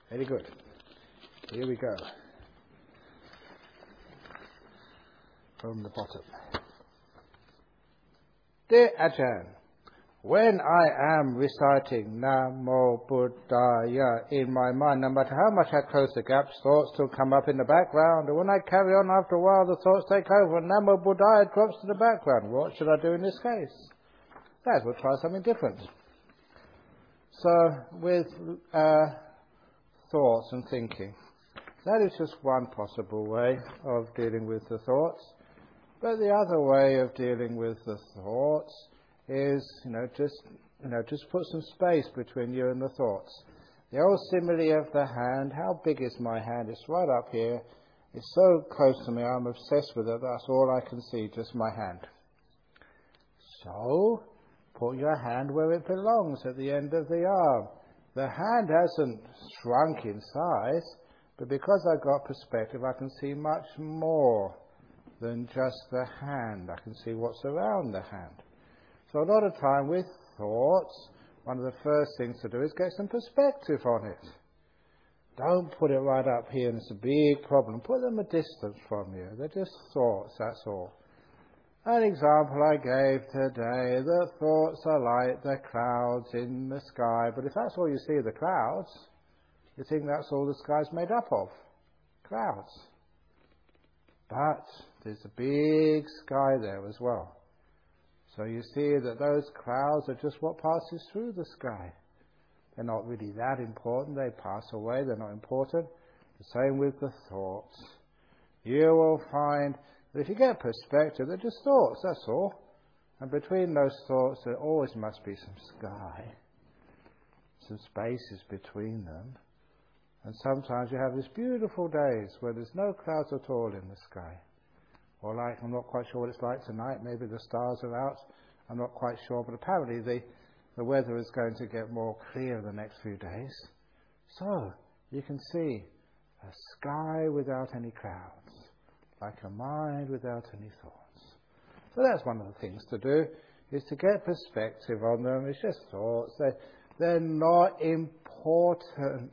Very good. Here we go. From the bottom. Dear Ajahn, when I am reciting Namo Buddhaya in my mind, no matter how much I close the gaps, thoughts still come up in the background. And when I carry on, after a while, the thoughts take over and Namo Buddhaya drops to the background. What should I do in this case? That we'll try something different. So, with thoughts and thinking, that is just one possible way of dealing with the thoughts. But the other way of dealing with the thoughts is, just put some space between you and the thoughts. The old simile of the hand, how big is my hand? It's right up here. It's so close to me, I'm obsessed with it. That's all I can see, just my hand. So, put your hand where it belongs, at the end of the arm. The hand hasn't shrunk in size, but because I've got perspective, I can see much more than just the hand. I can see what's around the hand. So a lot of time with thoughts, one of the first things to do is get some perspective on it. Don't put it right up here and it's a big problem. Put them a distance from you. They're just thoughts, that's all. An example I gave today, the thoughts are like the clouds in the sky, but if that's all you see, the clouds, you think that's all the sky's made up of. Clouds. But there's a big sky there as well. So you see that those clouds are just what passes through the sky. They're not really that important. They pass away. They're not important. The same with the thoughts. You will find that if you get perspective, they're just thoughts, that's all. And between those thoughts, there always must be some sky. Some spaces between them. And sometimes you have these beautiful days where there's no clouds at all in the sky. Or like, I'm not quite sure what it's like tonight, maybe the stars are out, I'm not quite sure, but apparently the weather is going to get more clear the next few days. So, you can see a sky without any clouds, like a mind without any thoughts. So that's one of the things to do, is to get perspective on them. It's just thoughts, they're not important.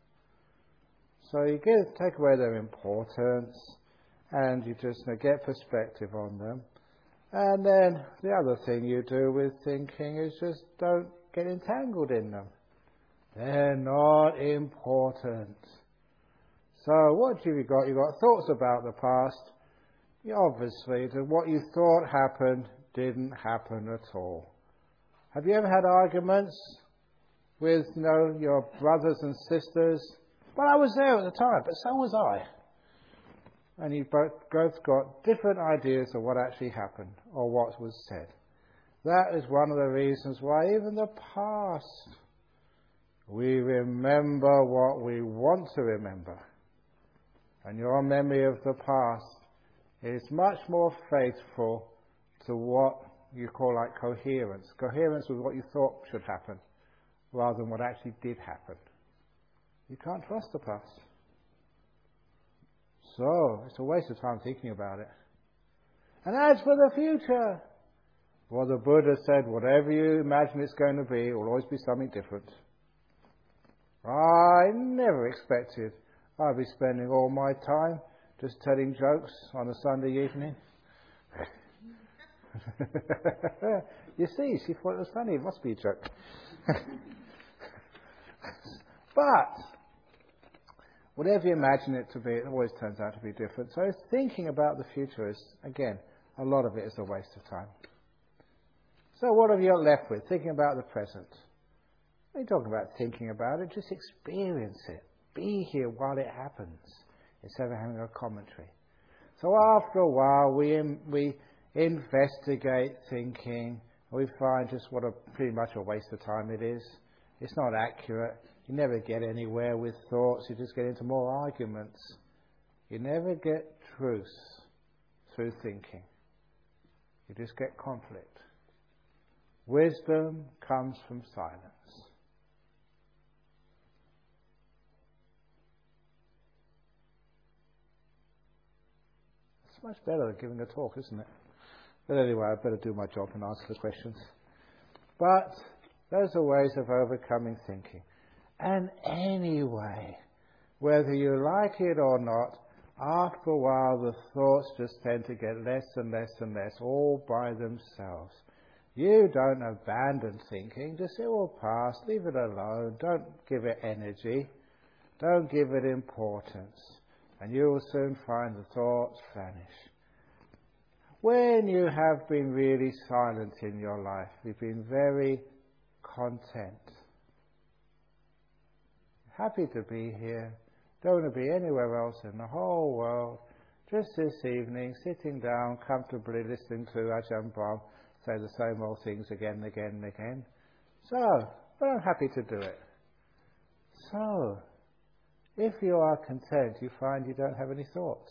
So you take away their importance, and you just get perspective on them. And then the other thing you do with thinking is just don't get entangled in them. They're not important. So what have you got? You've got thoughts about the past. Obviously, what you thought happened didn't happen at all. Have you ever had arguments with your brothers and sisters? Well, I was there at the time, but so was I. And you both got different ideas of what actually happened or what was said. That is one of the reasons why even the past, we remember what we want to remember. And your memory of the past is much more faithful to what you call like coherence. Coherence with what you thought should happen rather than what actually did happen. You can't trust the past. So, it's a waste of time thinking about it. And as for the future, well, the Buddha said, whatever you imagine it's going to be, it will always be something different. I never expected I'd be spending all my time just telling jokes on a Sunday evening. You see, she thought it was funny, it must be a joke. But whatever you imagine it to be, it always turns out to be different. So thinking about the future is, again, a lot of it is a waste of time. So what have you left with? Thinking about the present. What are you talking about thinking about it? Just experience it. Be here while it happens, instead of having a commentary. So after a while, we investigate thinking, and we find just what pretty much a waste of time it is. It's not accurate. You never get anywhere with thoughts. You just get into more arguments. You never get truth through thinking. You just get conflict. Wisdom comes from silence. It's much better than giving a talk, isn't it? But anyway, I better do my job and answer the questions. But those are ways of overcoming thinking. And anyway, whether you like it or not, after a while the thoughts just tend to get less and less and less, all by themselves. You don't abandon thinking, just it will pass, leave it alone, don't give it energy, don't give it importance, and you will soon find the thoughts vanish. When you have been really silent in your life, you've been very content, happy to be here, don't want to be anywhere else in the whole world, just this evening, sitting down, comfortably listening to Ajahn Brahm say the same old things again and again and again. So, but I'm happy to do it. So, if you are content, you find you don't have any thoughts.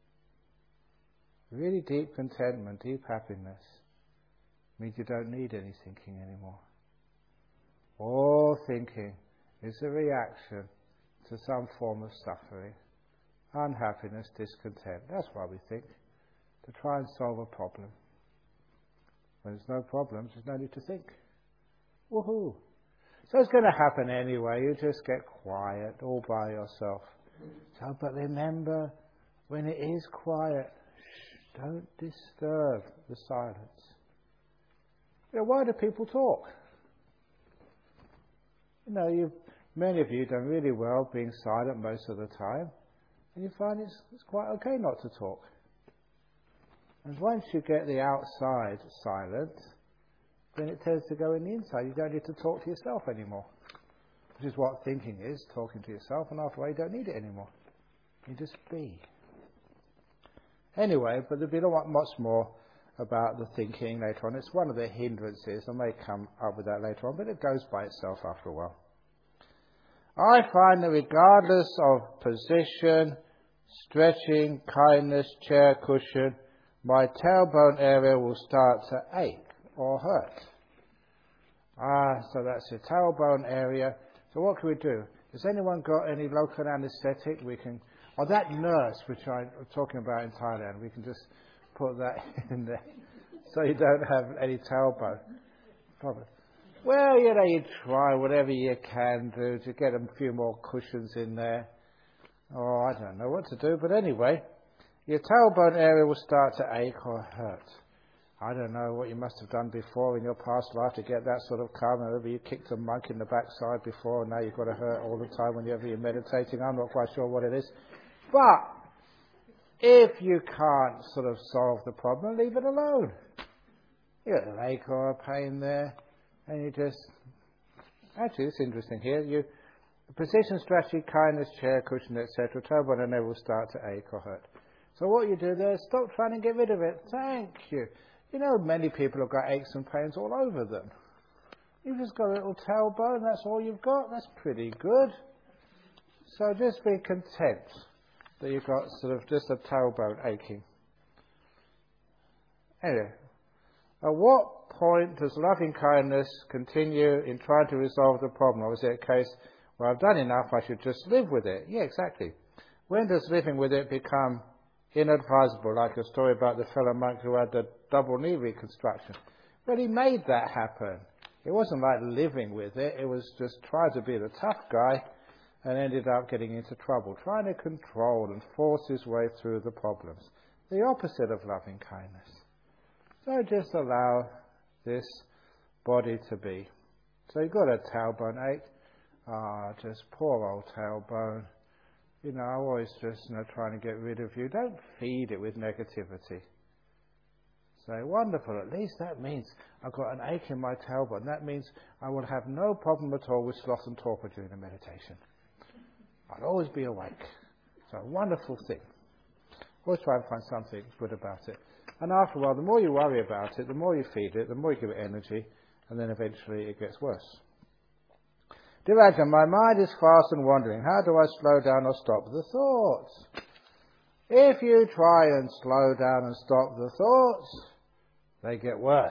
Really deep contentment, deep happiness, means you don't need any thinking anymore. All thinking is a reaction to some form of suffering, unhappiness, discontent. That's why we think, to try and solve a problem. When there's no problems, there's no need to think. Woohoo! So it's going to happen anyway. You just get quiet all by yourself. So, but remember, when it is quiet, don't disturb the silence. You know, why do people talk? You know, many of you have done really well being silent most of the time, and you find it's quite okay not to talk. And once you get the outside silent, then it tends to go in the inside. You don't need to talk to yourself anymore, which is what thinking is, talking to yourself, and after a while you don't need it anymore. You just be. Anyway, but there'll be much more about the thinking later on. It's one of the hindrances. I may come up with that later on, but it goes by itself after a while. I find that regardless of position, stretching, kindness, chair cushion, my tailbone area will start to ache or hurt. So that's your tailbone area. So what can we do? Has anyone got any local anaesthetic? Or that nurse, which I'm talking about in Thailand, we can just put that in there so you don't have any tailbone problem. Well, you know, you try whatever you can do to get a few more cushions in there. Oh, I don't know what to do, but anyway, your tailbone area will start to ache or hurt. I don't know what you must have done before in your past life to get that sort of calm. Maybe you kicked a monk in the backside before, and now you've got to hurt all the time whenever you're meditating. I'm not quite sure what it is. But if you can't sort of solve the problem, leave it alone. You got an ache or a pain there, and you just... Actually, it's interesting here. The position, strategy, kindness, chair, cushion, etc., tailbone and neck will start to ache or hurt. So what you do there is stop trying to get rid of it. Thank you. You know, many people have got aches and pains all over them. You've just got a little tailbone, that's all you've got. That's pretty good. So just be content that you've got sort of just a tailbone aching. Anyway, at what point does loving kindness continue in trying to resolve the problem? Or is it a case where I've done enough, I should just live with it? Yeah, exactly. When does living with it become inadvisable, like a story about the fellow monk who had the double knee reconstruction? Well, he made that happen. It wasn't like living with it. It was just trying to be the tough guy and ended up getting into trouble, trying to control and force his way through the problems. The opposite of loving kindness. So just allow this body to be. So you've got a tailbone ache. Just poor old tailbone. You know, I'm always just trying to get rid of you. Don't feed it with negativity. Say, wonderful, at least that means I've got an ache in my tailbone. That means I will have no problem at all with sloth and torpor during the meditation. I'll always be awake. So a wonderful thing. Always try and find something good about it. And after a while, the more you worry about it, the more you feed it, the more you give it energy, and then eventually it gets worse. Dear Ajahn, my mind is fast and wandering. How do I slow down or stop the thoughts? If you try and slow down and stop the thoughts, they get worse.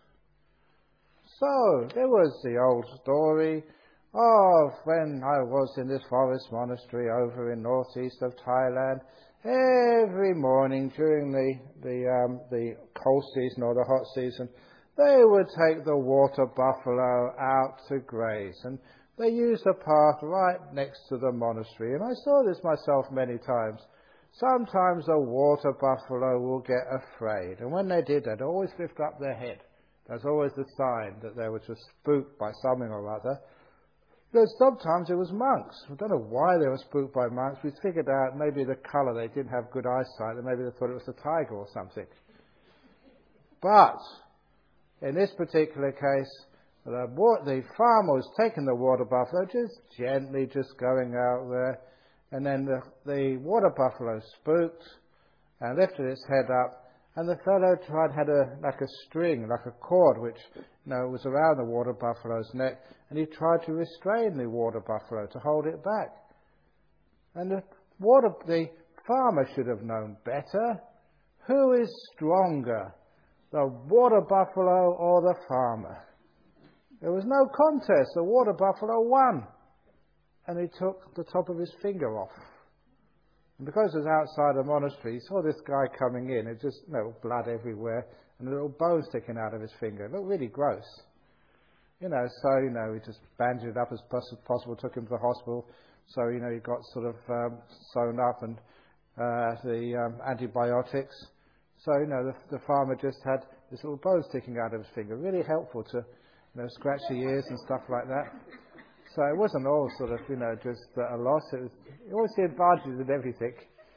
So, there was the old story of when I was in this forest monastery over in northeast of Thailand. Every morning during the cold season or the hot season, they would take the water buffalo out to graze. And they used a path right next to the monastery, and I saw this myself many times. Sometimes a water buffalo will get afraid, and when they did, they'd always lift up their head. That's always the sign that they were just spooked by something or other. But sometimes it was monks. I don't know why they were spooked by monks. We figured out maybe the colour, they didn't have good eyesight, and maybe they thought it was a tiger or something. But in this particular case, the farmer was taking the water buffalo, just gently just going out there, and then the water buffalo spooked and lifted its head up, and the fellow had like a string, like a cord, which was around the water buffalo's neck, and he tried to restrain the water buffalo to hold it back. And the farmer should have known better. Who is stronger, the water buffalo or the farmer? There was no contest. The water buffalo won. And he took the top of his finger off. And because it was outside the monastery, he saw this guy coming in. It just, blood everywhere and a little bone sticking out of his finger. It looked really gross. He just bandaged it up as possible, took him to the hospital. So, he got sort of sewn up and the antibiotics. So, the farmer just had this little bone sticking out of his finger. Really helpful to, scratch the ears and stuff like that. So it wasn't all sort of, just a loss. It was always the advantages of everything.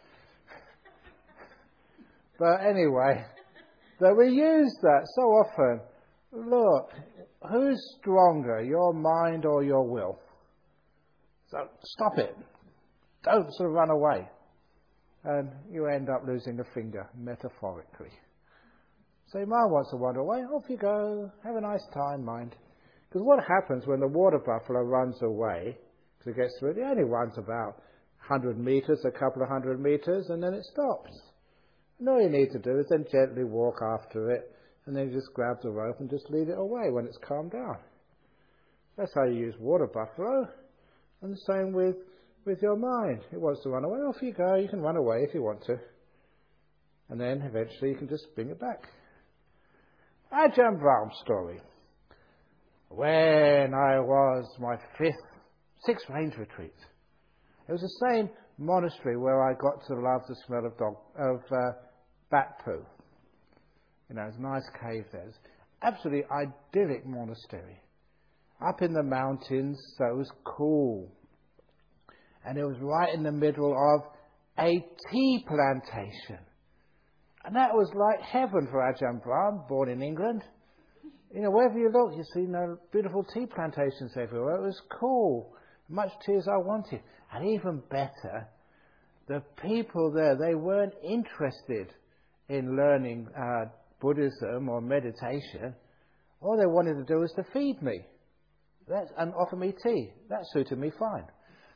But anyway, that we use that so often. Look, who's stronger, your mind or your will? So stop it. Don't sort of run away. And you end up losing a finger, metaphorically. So your mind wants to wander away. Off you go. Have a nice time, mind. Because what happens when the water buffalo runs away, because it gets through it only runs about 100 metres, a couple of 100 metres, and then it stops. And all you need to do is then gently walk after it, and then you just grab the rope and just lead it away when it's calmed down. That's how you use water buffalo. And the same with your mind. It wants to run away. Off you go. You can run away if you want to. And then eventually you can just bring it back. Ajahn Brahm's story. When I was my sixth range retreat, it was the same monastery where I got to love the smell of bat poo. It's a nice cave there. It's absolutely idyllic monastery. Up in the mountains, so it was cool. And it was right in the middle of a tea plantation. And that was like heaven for Ajahn Brahm, born in England. Wherever you look, you see beautiful tea plantations everywhere. It was cool. Much tea as I wanted. And even better, the people there, they weren't interested in learning Buddhism or meditation. All they wanted to do was to feed me and offer me tea. That suited me fine.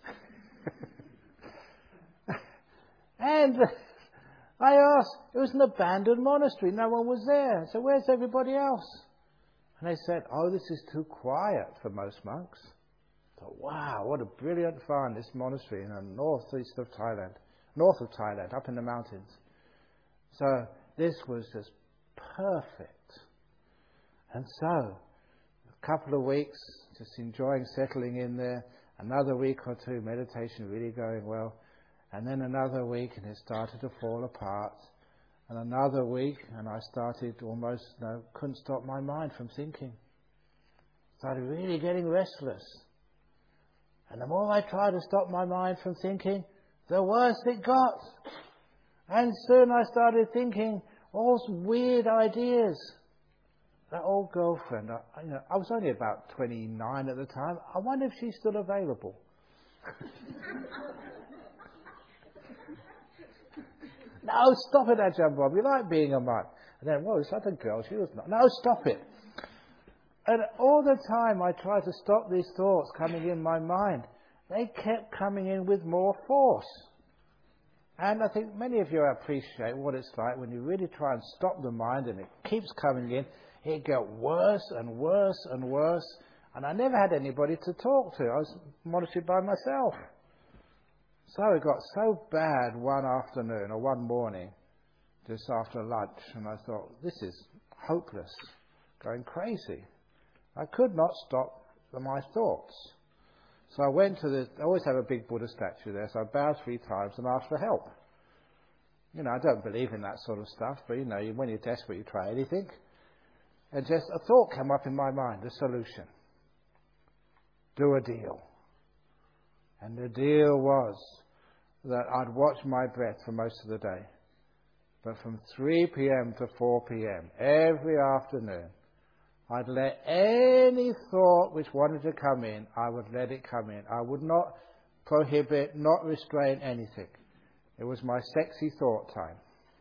And I asked, it was an abandoned monastery. No one was there. So where's everybody else? And they said, this is too quiet for most monks. I thought, wow, what a brilliant find, this monastery in the north of Thailand, up in the mountains. So this was just perfect. And so, a couple of weeks, just enjoying settling in there. Another week or two, meditation really going well. And then another week, and it started to fall apart. And another week, and I started almost, couldn't stop my mind from thinking. Started really getting restless. And the more I tried to stop my mind from thinking, the worse it got. And soon I started thinking all weird ideas. That old girlfriend, I was only about 29 at the time. I wonder if she's still available. No, stop it, Ajahn Brahm. You like being a monk. And then, it's like a girl. She was not. No, stop it. And all the time I tried to stop these thoughts coming in my mind. They kept coming in with more force. And I think many of you appreciate what it's like when you really try and stop the mind and it keeps coming in. It got worse and worse and worse. And I never had anybody to talk to. I was monitored by myself. So it got so bad one afternoon or one morning, just after lunch, and I thought, this is hopeless, going crazy. I could not stop my thoughts. So I went to I always have a big Buddha statue there, so I bowed 3 times and asked for help. You know, I don't believe in that sort of stuff, but you know, when you're desperate, you try anything. And just a thought came up in my mind, the solution. Do a deal. And the deal was that I'd watch my breath for most of the day. But from 3 p.m. to 4 p.m. every afternoon, I'd let any thought which wanted to come in, I would let it come in. I would not prohibit, not restrain anything. It was my sexy thought time.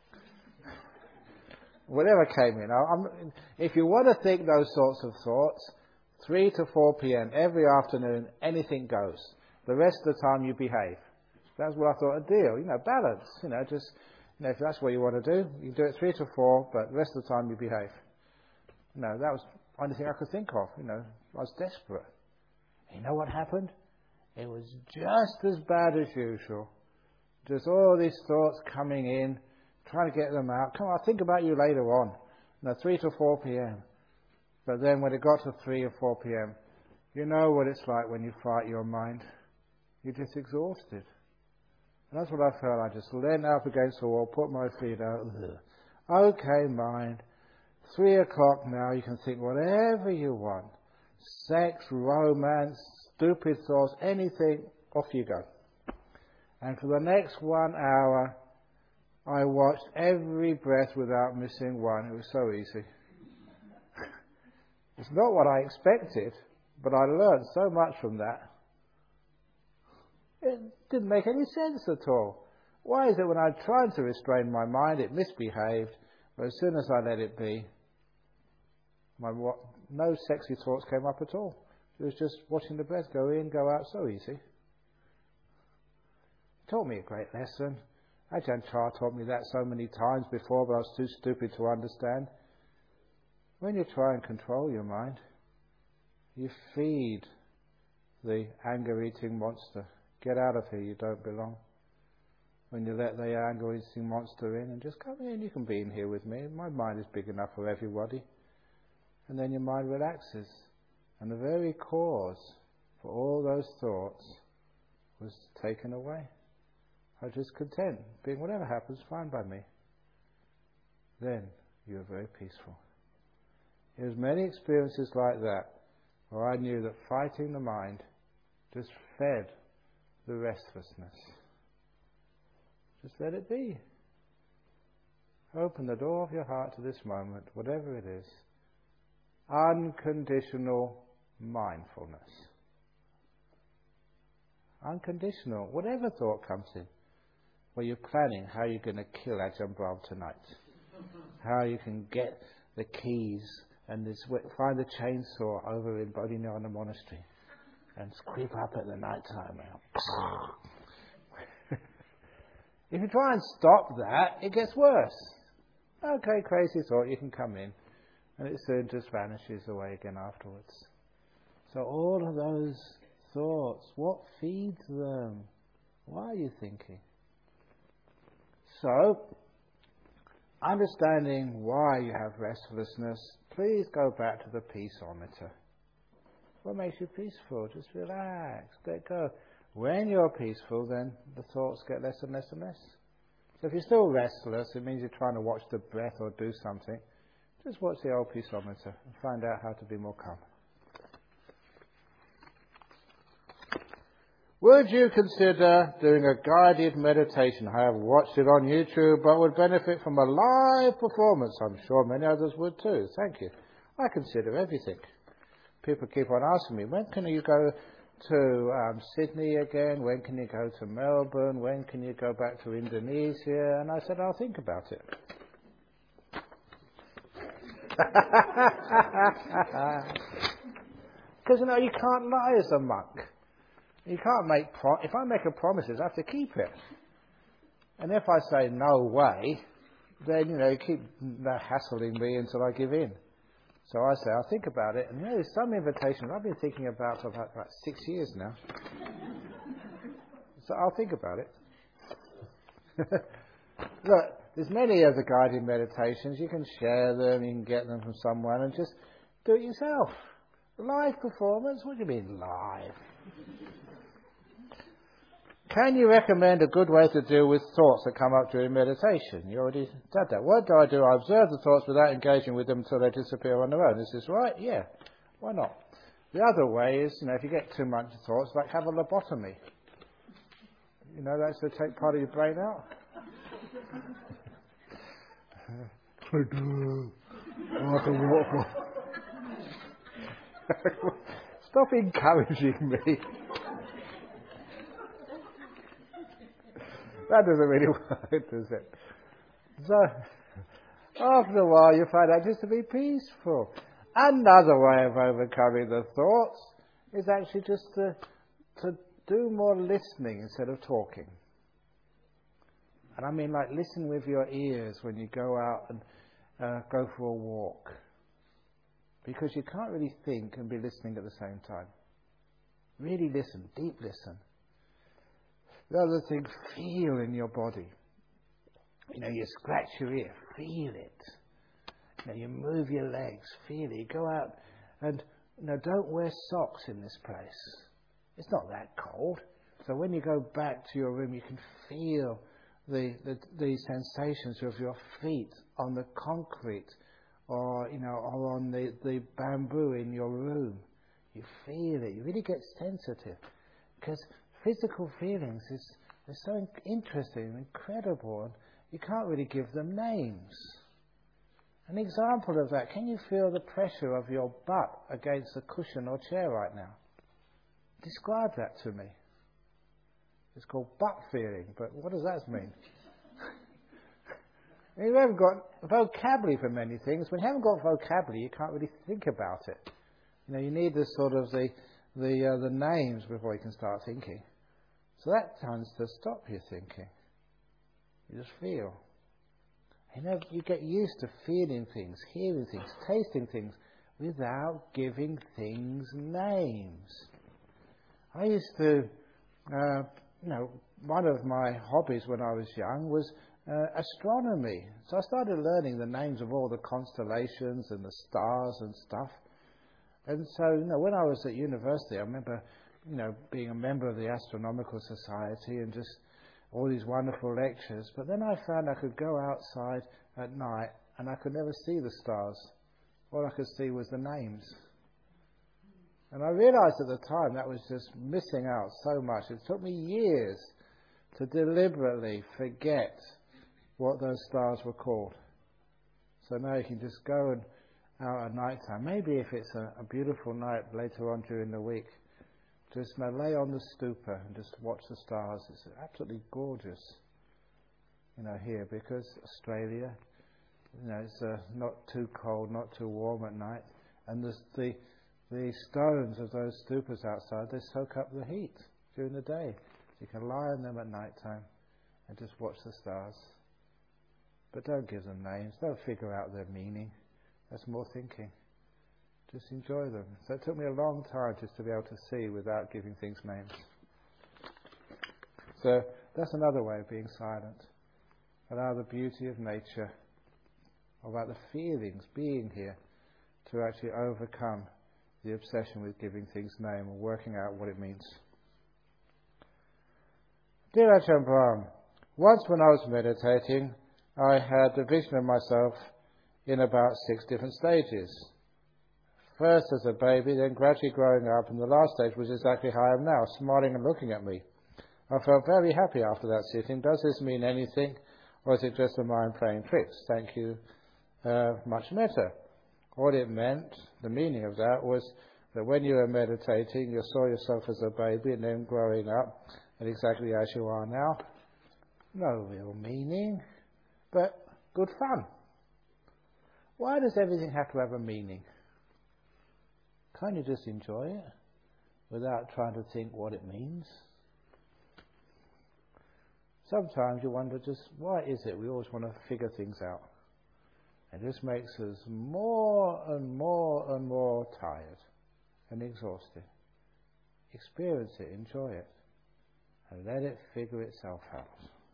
Whatever came in. If you want to think those sorts of thoughts, 3 to 4 p.m. every afternoon, anything goes. The rest of the time you behave. That's what I thought a deal. You know, balance. You know, just, you know, if that's what you want to do, you do it 3 to 4, but the rest of the time you behave. You know, that was the only thing I could think of. You know, I was desperate. You know what happened? It was just as bad as usual. Just all these thoughts coming in, trying to get them out. Come on, I'll think about you later on. You know, 3 to 4 p.m. But then when it got to 3 or 4 p.m., you know what it's like when you fight your mind. You're just exhausted. And that's what I felt. I just leaned up against the wall, put my feet out. Okay, mind. 3 o'clock now, you can think whatever you want. Sex, romance, stupid thoughts, anything, off you go. And for the next 1 hour, I watched every breath without missing one. It was so easy. It's not what I expected, but I learned so much from that. It didn't make any sense at all. Why is it when I tried to restrain my mind, it misbehaved, but as soon as I let it be, no sexy thoughts came up at all. It was just watching the breath go in, go out, so easy. It taught me a great lesson. Ajahn Chah taught me that so many times before, but I was too stupid to understand. When you try and control your mind, you feed the anger-eating monster. Get out of here, you don't belong. When you let the anger-eating monster in and just come in, you can be in here with me. My mind is big enough for everybody. And then your mind relaxes. And the very cause for all those thoughts was taken away. I was just content, being whatever happens, fine by me. Then you are very peaceful. There was many experiences like that where I knew that fighting the mind just fed the restlessness. Just let it be. Open the door of your heart to this moment, whatever it is. Unconditional mindfulness. Unconditional. Whatever thought comes in. Well, you're planning how you're going to kill Ajahn Brahm tonight. How you can get the keys and find the chainsaw over in Bodhinyana Monastery and creep up at the night time. If you try and stop that, it gets worse. Okay, crazy thought, you can come in. And it soon just vanishes away again afterwards. So all of those thoughts, what feeds them? Why are you thinking? So, understanding why you have restlessness, please go back to the peaceometer. What makes you peaceful? Just relax, let go. When you're peaceful, then the thoughts get less and less and less. So if you're still restless, it means you're trying to watch the breath or do something. Just watch the old peaceometer and find out how to be more calm. Would you consider doing a guided meditation? I have watched it on YouTube, but would benefit from a live performance. I'm sure many others would too. Thank you. I consider everything. People keep on asking me, when can you go to Sydney again? When can you go to Melbourne? When can you go back to Indonesia? And I said, I'll think about it. Because, you can't lie as a monk. You can't make if I make a promise, I have to keep it. And if I say no way, then you keep hassling me until I give in. So I say I'll think about it. And there's some invitations I've been thinking about for about 6 years now. So I'll think about it. Look, there's many other guided meditations. You can share them, you can get them from someone, and just do it yourself. Live performance? What do you mean live? Can you recommend a good way to deal with thoughts that come up during meditation? You already said that. What do? I observe the thoughts without engaging with them until they disappear on their own. Is this right? Yeah. Why not? The other way is, if you get too much thoughts, like have a lobotomy. That's to take part of your brain out. Stop encouraging me. That doesn't really work, does it? So, after a while you find that just to be peaceful. Another way of overcoming the thoughts is actually just to do more listening instead of talking. And I mean like listen with your ears when you go out and go for a walk. Because you can't really think and be listening at the same time. Really listen, deep listen. The other thing, feel in your body. You scratch your ear, feel it. You move your legs, feel it. You go out and don't wear socks in this place. It's not that cold. So when you go back to your room, you can feel the sensations of your feet on the concrete or on the bamboo in your room. You feel it. You really get sensitive because physical feelings are so interesting and incredible, and you can't really give them names. An example of that, can you feel the pressure of your butt against a cushion or chair right now? Describe that to me. It's called butt feeling, but what does that mean? You haven't got vocabulary for many things. When you haven't got vocabulary, you can't really think about it. You need the sort of the names before you can start thinking. So that tends to stop you thinking. You just feel. You get used to feeling things, hearing things, tasting things without giving things names. I used to, one of my hobbies when I was young was astronomy. So I started learning the names of all the constellations and the stars and stuff. And so, when I was at university, I remember, being a member of the Astronomical Society and just all these wonderful lectures. But then I found I could go outside at night and I could never see the stars. All I could see was the names. And I realized at the time that was just missing out so much. It took me years to deliberately forget what those stars were called. So now you can just go out at night time. Maybe if it's a beautiful night later on during the week, just lay on the stupa and just watch the stars. It's absolutely gorgeous, here, because Australia, it's not too cold, not too warm at night, and the stones of those stupas outside, they soak up the heat during the day. So you can lie on them at night time and just watch the stars. But don't give them names. Don't figure out their meaning. That's more thinking. Just enjoy them. So it took me a long time just to be able to see without giving things names. So that's another way of being silent. Allow the beauty of nature, about the feelings being here, to actually overcome the obsession with giving things name and working out what it means. Dear Ajahn Brahm, once when I was meditating, I had a vision of myself in about 6 different stages. First as a baby, then gradually growing up, and the last stage was exactly how I am now, smiling and looking at me. I felt very happy after that sitting. Does this mean anything, or is it just the mind playing tricks? Thank you, much metta. What it meant, the meaning of that, was that when you were meditating, you saw yourself as a baby and then growing up, and exactly as you are now. No real meaning, but good fun. Why does everything have to have a meaning? Can't you just enjoy it without trying to think what it means? Sometimes you wonder just, why is it we always want to figure things out? It just makes us more and more and more tired and exhausted. Experience it, enjoy it, and let it figure itself out.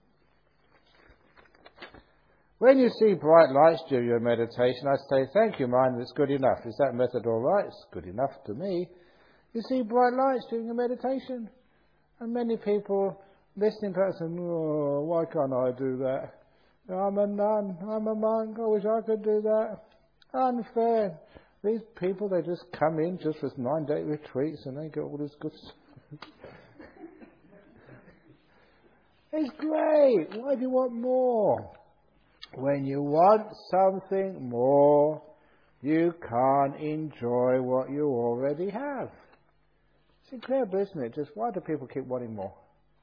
When you see bright lights during your meditation, I say, thank you, mind, that's good enough. Is that method all right? It's good enough to me. You see bright lights during a meditation. And many people listening to that saying, oh, why can't I do that? I'm a nun, I'm a monk, I wish I could do that. Unfair. These people, they just come in just for 9-day retreats and they get all this good stuff. It's great. Why do you want more? When you want something more, you can't enjoy what you already have. It's incredible, isn't it? Just why do people keep wanting more?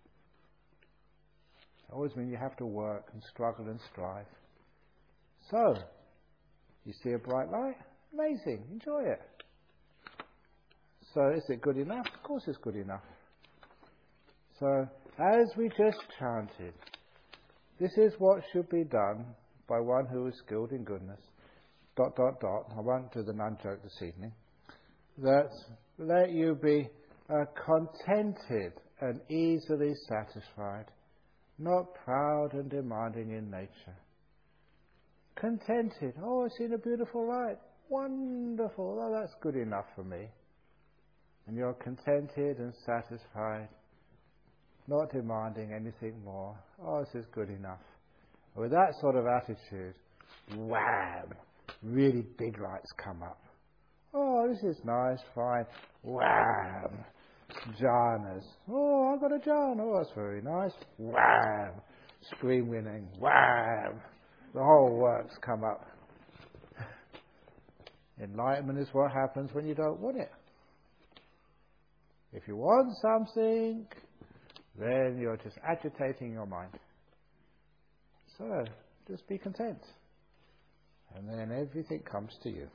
It always means you have to work and struggle and strive. So, you see a bright light? Amazing. Enjoy it. So, is it good enough? Of course it's good enough. So, as we just chanted, this is what should be done by one who is skilled in goodness. ... I won't do the nun joke this evening. That let you be contented and easily satisfied, not proud and demanding in nature. Contented. Oh, I've seen a beautiful light. Wonderful. Oh, that's good enough for me. And you're contented and satisfied, not demanding anything more. Oh, this is good enough. With that sort of attitude, wham! Really big lights come up. Oh, this is nice, fine. Wham! Jhanas. Oh, I've got a jhana. Oh, that's very nice. Wham! Screen winning. Wham! The whole works come up. Enlightenment is what happens when you don't want it. If you want something, then you're just agitating your mind. So, just be content. And then everything comes to you.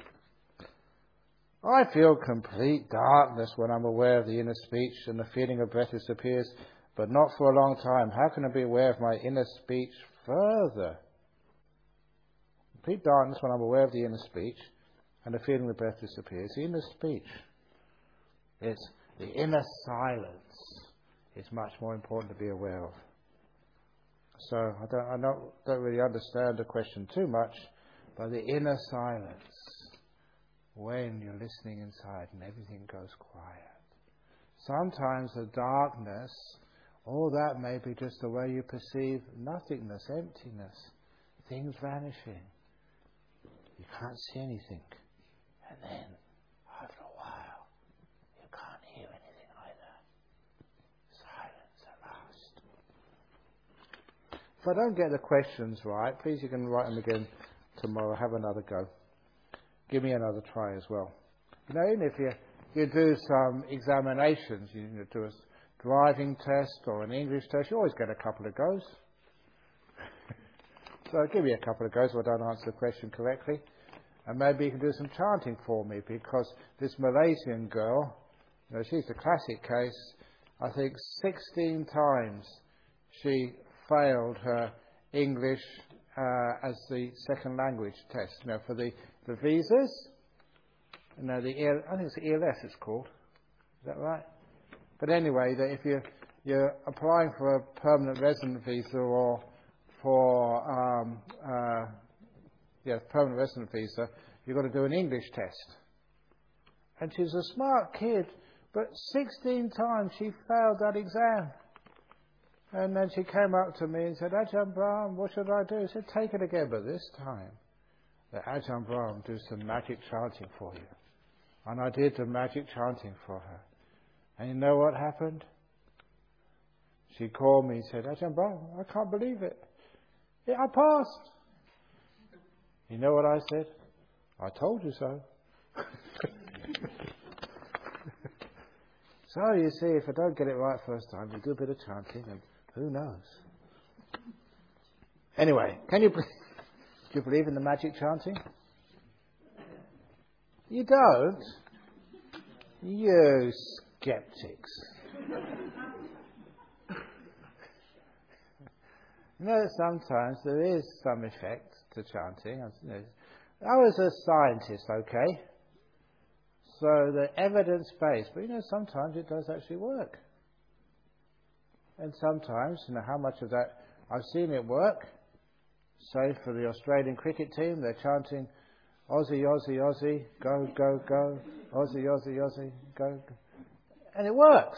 I feel complete darkness when I'm aware of the inner speech and the feeling of breath disappears, but not for a long time. How can I be aware of my inner speech further? Complete darkness when I'm aware of the inner speech and the feeling of breath disappears. The inner speech. It's the inner silence. It's much more important to be aware of. So I don't really understand the question too much, but the inner silence, when you're listening inside and everything goes quiet. Sometimes the darkness, all that may be just the way you perceive nothingness, emptiness, things vanishing. You can't see anything. And then, after a while, you can't hear anything either. Silence at last. If I don't get the questions right, please you can write them again tomorrow. Have another go. Give me another try as well. You know, even if you do some examinations, you do a driving test or an English test, you always get a couple of goes. So give me a couple of goes if I don't answer the question correctly. And maybe you can do some chanting for me, because this Malaysian girl, you know, she's a classic case. I think 16 times she failed her English as the second language test. You know, for the visas. You know, I think it's the ELS it's called. Is that right? But anyway, if you're applying for a permanent resident visa or for permanent resident visa, you've got to do an English test. And she's a smart kid, but 16 times she failed that exam. And then she came up to me and said, Ajahn Brahm, what should I do? I said, take it again, but this time, let Ajahn Brahm do some magic chanting for you. And I did the magic chanting for her. And you know what happened? She called me and said, Ajahn Brahm, I can't believe it. Yeah, I passed. You know what I said? I told you so. So you see, if I don't get it right first time, we do a bit of chanting and who knows? Anyway, do you believe in the magic chanting? You don't? You skeptics. You know, sometimes there is some effect to chanting. I was a scientist, okay? So the evidence-based, but you know, sometimes it does actually work. And sometimes, you know, how much of that, I've seen it work. Say for the Australian cricket team, they're chanting, Aussie, Aussie, Aussie, go, go, go. Aussie, Aussie, Aussie, go. And it works.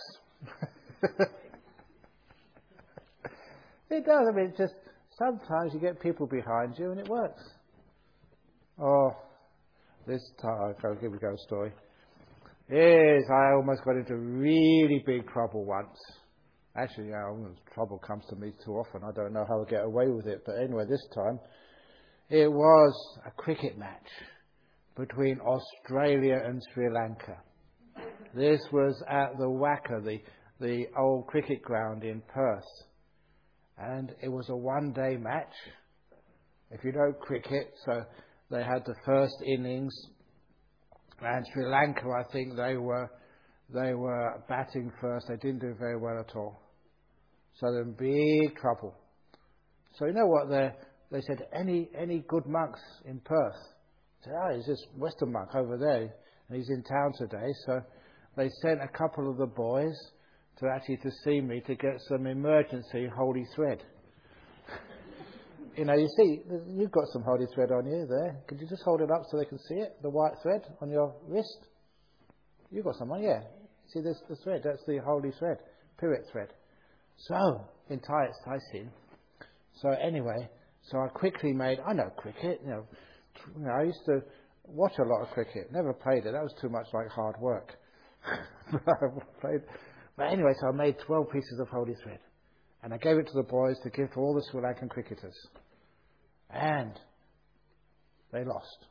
It does. I mean, just sometimes you get people behind you and it works. Oh, this time, here we go, story. Yes, I almost got into really big trouble once. Actually, trouble comes to me too often. I don't know how to get away with it. But anyway, this time, it was a cricket match between Australia and Sri Lanka. This was at the WACA, the old cricket ground in Perth. And it was a one-day match. If you know cricket, so they had the first innings, and Sri Lanka, I think they were batting first. They didn't do very well at all. So they're in big trouble. So you know what? They said, any good monks in Perth? I said, he's this Western monk over there, and he's in town today. So they sent a couple of the boys to see me to get some emergency holy thread. You see, you've got some holy thread on you there. Could you just hold it up so they can see it? The white thread on your wrist? You've got some on, yeah. See, there's the thread. That's the holy thread, Pirit thread. So, in Thai it's Tai Sin. So anyway, I quickly I know cricket. I used to watch a lot of cricket. Never played it. That was too much like hard work. But anyway, so I made 12 pieces of holy thread. And I gave it to the boys to give to all the Sri Lankan cricketers. And they lost.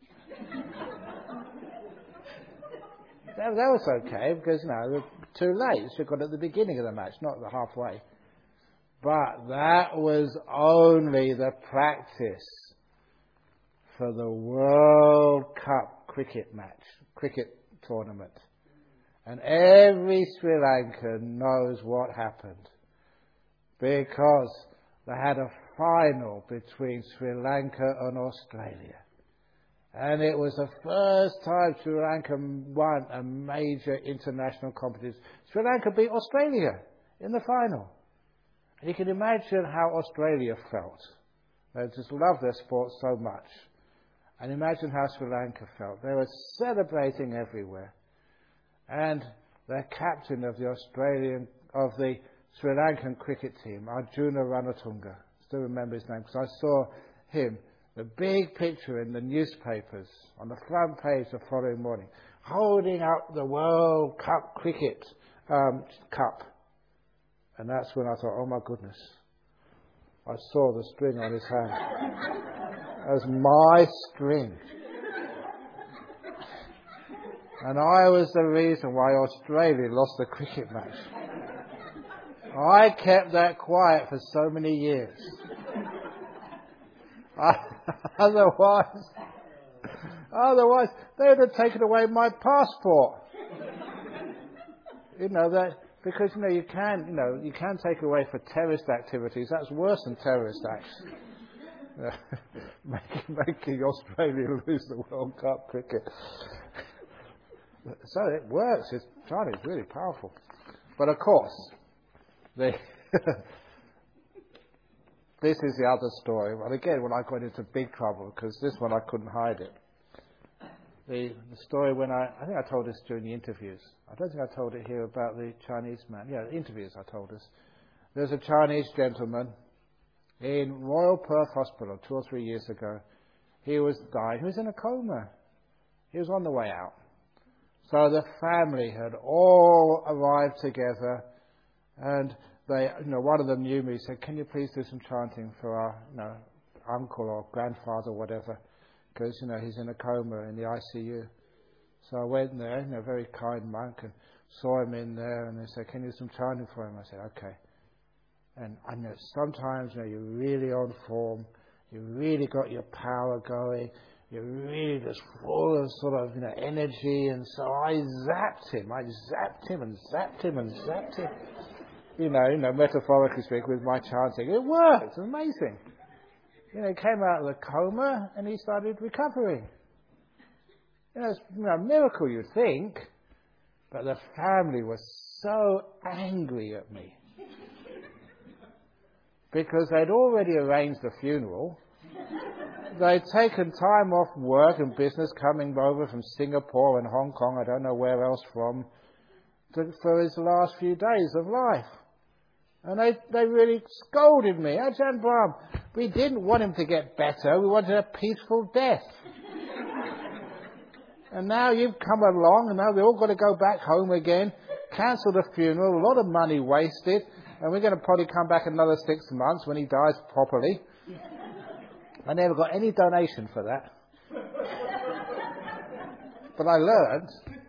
That was okay, because, they were too late. Should have got at the beginning of the match, not the halfway. But that was only the practice for the World Cup cricket tournament. And every Sri Lankan knows what happened. Because they had a final between Sri Lanka and Australia. And it was the first time Sri Lanka won a major international competition. Sri Lanka beat Australia in the final. And you can imagine how Australia felt. They just loved their sport so much. And imagine how Sri Lanka felt. They were celebrating everywhere. And the captain of the Sri Lankan cricket team, Arjuna Ranatunga, still remember his name because I saw him, the big picture in the newspapers on the front page the following morning, holding up the World Cup cricket cup. And that's when I thought, oh my goodness, I saw the string on his hand. That was my string. And I was the reason why Australia lost the cricket match. I kept that quiet for so many years. Otherwise, they would have taken away my passport. Because you can take away for terrorist activities. That's worse than terrorist acts. Making Australia lose the World Cup cricket. So it works. China's really powerful. But of course, this is the other story. Well, again, when I got into big trouble, because this one I couldn't hide it. The story when I think I told this during the interviews. I don't think I told it here about the Chinese man. Yeah, the interviews I told us. There's a Chinese gentleman in Royal Perth Hospital 2 or 3 years ago. He was dying. He was in a coma. He was on the way out. So the family had all arrived together, and they, one of them knew me. Said, "Can you please do some chanting for our, uncle or grandfather, or whatever, because he's in a coma in the ICU." So I went there, very kind monk, and saw him in there, and they said, "Can you do some chanting for him?" I said, "Okay." And I know sometimes, you're really on form, you really got your power going. You're really just full of sort of, energy. And so I zapped him. I zapped him and zapped him and zapped him. Metaphorically speaking, with my chanting. It worked. It's amazing. He came out of the coma and he started recovering. It's a miracle, you'd think. But the family was so angry at me. Because they'd already arranged the funeral. they'd taken time off work and business, coming over from Singapore and Hong Kong, I don't know where else from, for his last few days of life. And they really scolded me. Ajahn Brahm, we didn't want him to get better, we wanted a peaceful death. And now you've come along, and now we've all got to go back home again, cancel the funeral, a lot of money wasted, and we're going to probably come back another 6 months when he dies properly. I never got any donation for that. But I learned,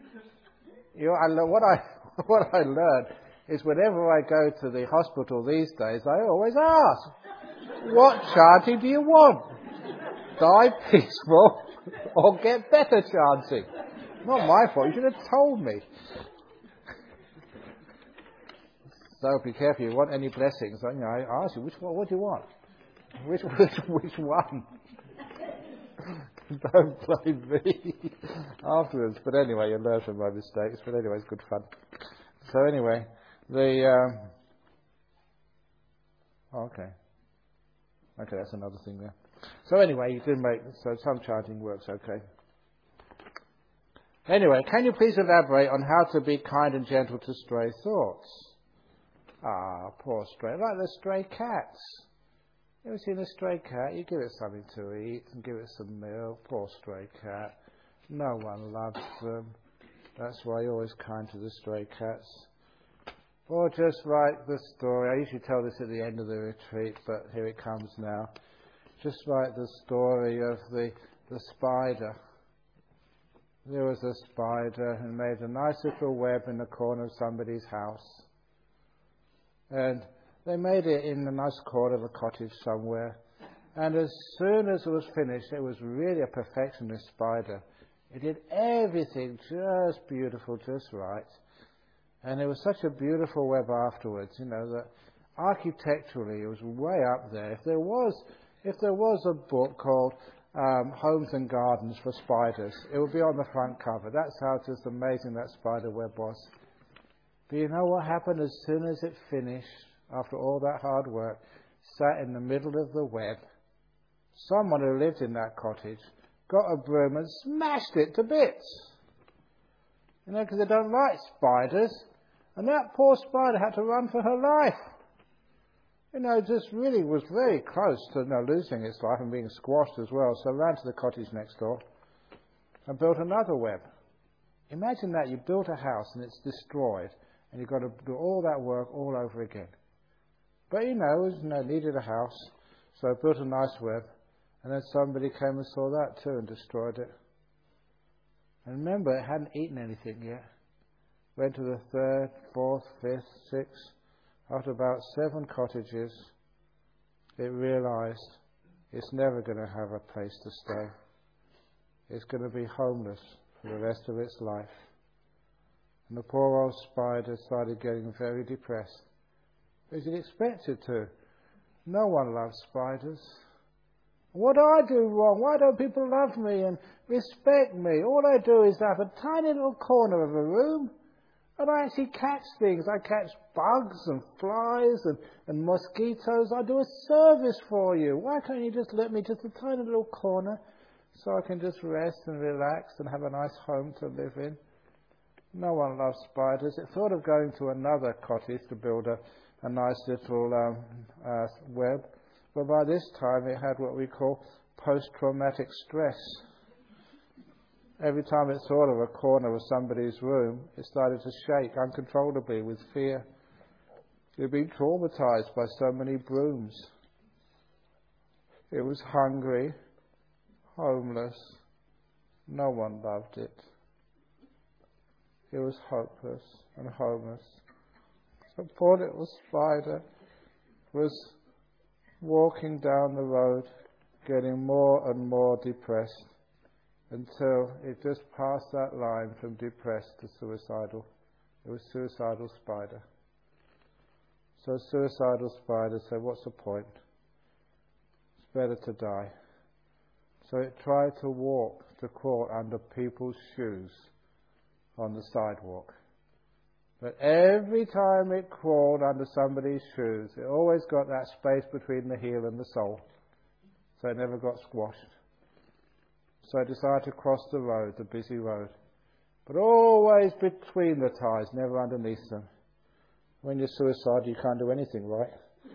what I learned is whenever I go to the hospital these days, I always ask, what chanting do you want? Die peaceful or get better chanting? Not my fault, you should have told me. So be careful, you want any blessings, I ask you, what do you want? Which one? Don't blame me afterwards. But anyway, you learn from my mistakes. But anyway, it's good fun. So anyway, okay, that's another thing there. So anyway, so some chanting works okay. Anyway, can you please elaborate on how to be kind and gentle to stray thoughts? Ah, poor stray, like the stray cats. You ever seen a stray cat? You give it something to eat and give it some milk. Poor stray cat. No one loves them. That's why you're always kind to the stray cats. Or just like the story, I usually tell this at the end of the retreat, but here it comes now. Just like the story of the spider. There was a spider who made a nice little web in the corner of somebody's house. And they made it in a nice corner of a cottage somewhere. And as soon as it was finished, it was really a perfectionist spider. It did everything just beautiful, just right. And it was such a beautiful web afterwards, that architecturally it was way up there. If there was a book called Homes and Gardens for Spiders, it would be on the front cover. That's how just amazing that spider web was. But you know what happened as soon as it finished? After all that hard work, sat in the middle of the web. Someone who lived in that cottage got a broom and smashed it to bits. Because they don't like spiders. And that poor spider had to run for her life. Just really was very close to losing its life and being squashed as well. So ran to the cottage next door and built another web. Imagine that, you built a house and it's destroyed and you've got to do all that work all over again. But needed a house, so I built a nice web, and then somebody came and saw that too and destroyed it. And remember, it hadn't eaten anything yet. Went to the 3rd, 4th, 5th, 6th. After about 7 cottages, it realized it's never going to have a place to stay. It's going to be homeless for the rest of its life. And the poor old spider started getting very depressed. As you'd expect it to. No one loves spiders. What do I do wrong? Why don't people love me and respect me? All I do is have a tiny little corner of a room, and I actually catch things. I catch bugs and flies and mosquitoes. I do a service for you. Why can't you just let me just a tiny little corner so I can just rest and relax and have a nice home to live in? No one loves spiders. It thought of going to another cottage to build a nice little web. But by this time it had what we call post-traumatic stress. Every time it thought of a corner of somebody's room, it started to shake uncontrollably with fear. It had been traumatized by so many brooms. It was hungry, homeless. No one loved it. It was hopeless and homeless. The poor little spider was walking down the road, getting more and more depressed, until it just passed that line from depressed to suicidal. It was suicidal spider. So suicidal spider said, what's the point? It's better to die. So it tried to crawl under people's shoes on the sidewalk. But every time it crawled under somebody's shoes, it always got that space between the heel and the sole. so it never got squashed. So I decided to cross the road, the busy road. But always between the tyres, never underneath them. When you're suicidal, you can't do anything right.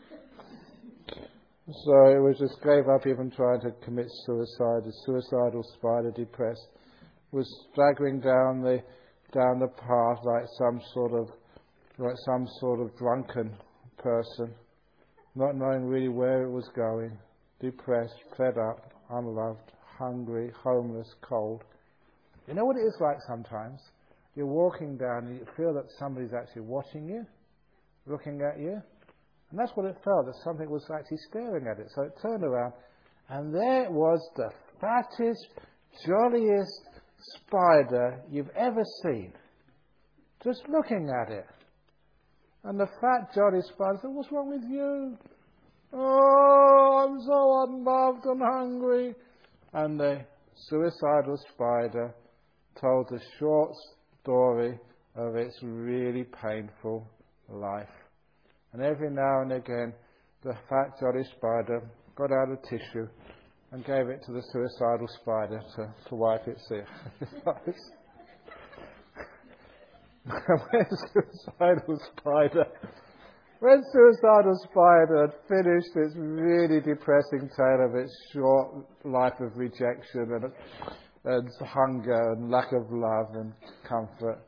So it just gave up even trying to commit suicide. A suicidal spider, depressed, was staggering down the path like some sort of drunken person, not knowing really where it was going, depressed, fed up, unloved, hungry, homeless, cold. You know what it is like sometimes? You're walking down and you feel that somebody's actually watching you, looking at you. And that's what it felt, that something was actually staring at it. So it turned around and there it was, the fattest, jolliest spider you've ever seen. Just looking at it. And the fat, jolly spider said, "What's wrong with you?" "Oh, I'm so unloved and hungry." And the suicidal spider told a short story of its really painful life. And every now and again, the fat, jolly spider got out a tissue and gave it to the suicidal spider to wipe its eyes. When suicidal spider had finished its really depressing tale of its short life of rejection and hunger and lack of love and comfort,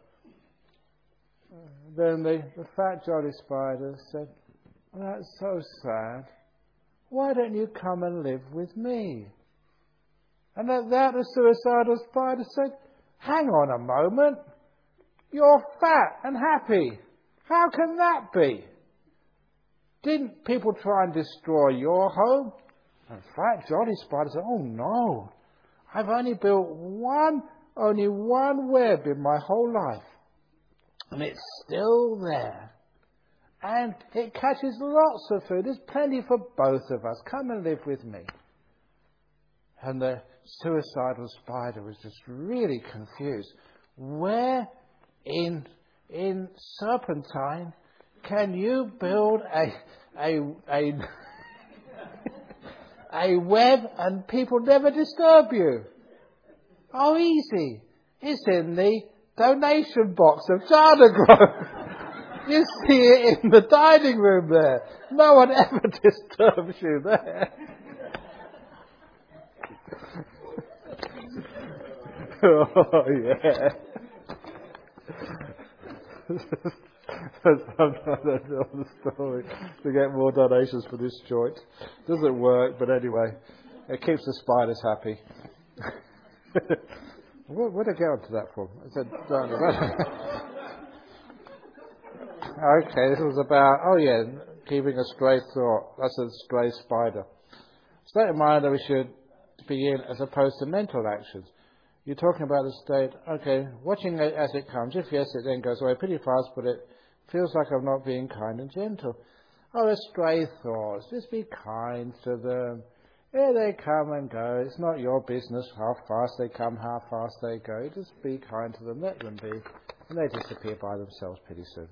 then the fat, jolly spider said, "That's so sad. Why don't you come and live with me?" And at that the suicidal spider said, "Hang on a moment. You're fat and happy. How can that be? Didn't people try and destroy your home?" And fat, jolly spider said, "Oh no. I've only built one web in my whole life. And it's still there. And it catches lots of food. There's plenty for both of us. Come and live with me." And the suicidal spider was just really confused. Where in Serpentine can you build a web and people never disturb you? Oh, easy. It's in the donation box of Jhana Grove. You see it in the dining room there. No one ever disturbs you there. Oh, yeah. Sometimes I tell the story to get more donations for this joint. Doesn't work, but anyway, it keeps the spiders happy. Where did I get onto that from? I said, okay, this was about, keeping a stray thought. That's a stray spider. State of mind that we should begin as opposed to mental actions. You're talking about the state, watching it as it comes. If yes, it then goes away pretty fast, but it feels like I'm not being kind and gentle. Oh, the stray thoughts. Just be kind to them. Yeah, they come and go. It's not your business how fast they come, how fast they go. Just be kind to them, let them be, and they disappear by themselves pretty soon.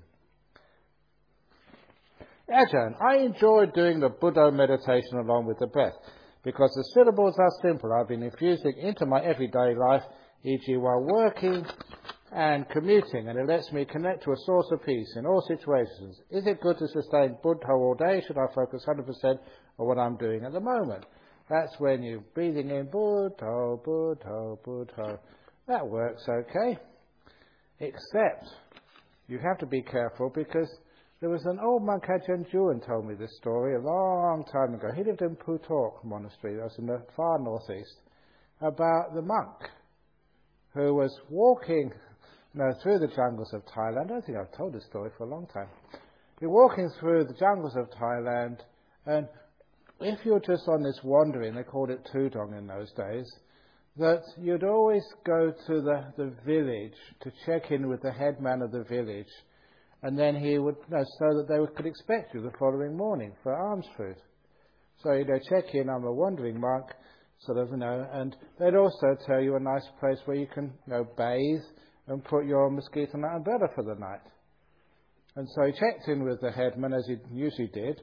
Ajahn, I enjoy doing the Buddha meditation along with the breath, because the syllables are simple. I've been infusing into my everyday life, e.g. while working and commuting, and it lets me connect to a source of peace in all situations. Is it good to sustain Buddha all day? Should I focus 100% on what I'm doing at the moment? That's when you're breathing in Buddha, Buddha, Buddha. That works okay. Except you have to be careful, because there was an old monk, Ajahn Juan, told me this story a long time ago. He lived in Putok Monastery, that was in the far northeast, about the monk who was walking through the jungles of Thailand. I don't think I've told this story for a long time. You're walking through the jungles of Thailand, and if you're just on this wandering, they called it Tudong in those days, that you'd always go to the village to check in with the headman of the village, and then he would, so that they could expect you the following morning for alms food. So, check in, I'm a wandering monk, and they'd also tell you a nice place where you can, bathe and put your mosquito net umbrella for the night. And so he checked in with the headman, as he usually did,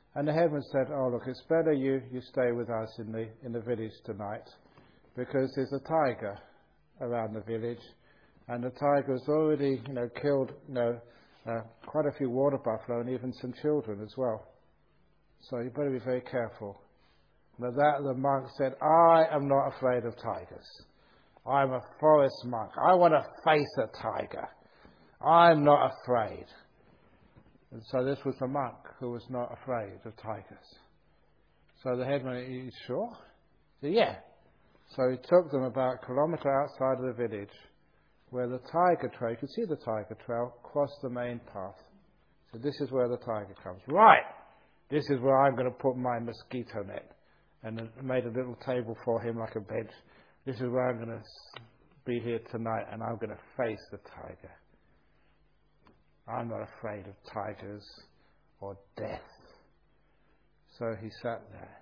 And the headman said, "Oh, look, it's better you stay with us in the village tonight, because there's a tiger around the village, and the tiger has already, killed, quite a few water buffalo and even some children as well. So you better be very careful." But that the monk said, "I am not afraid of tigers. I'm a forest monk. I want to face a tiger. I'm not afraid." And so this was the monk who was not afraid of tigers. So the headman, "Are you sure?" He said, "Yeah." So he took them about a kilometre outside of the village, where the tiger trail, you could see the tiger trail, crossed the main path. So this is where the tiger comes. "Right, this is where I'm going to put my mosquito net." And made a little table for him like a bench. "This is where I'm going to be here tonight, and I'm going to face the tiger. I'm not afraid of tigers or death." So he sat there,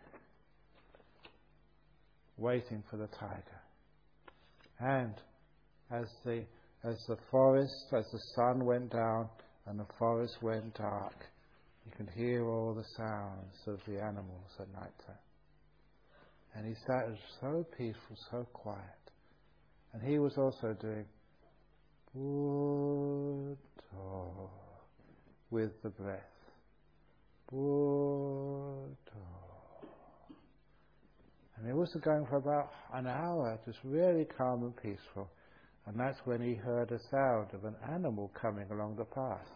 waiting for the tiger. And as the sun went down and the forest went dark, you could hear all the sounds of the animals at night time. And he sat so peaceful, so quiet. And he was also doing Buddha with the breath. Buddha. And he was going for about an hour, just really calm and peaceful. And that's when he heard a sound of an animal coming along the path.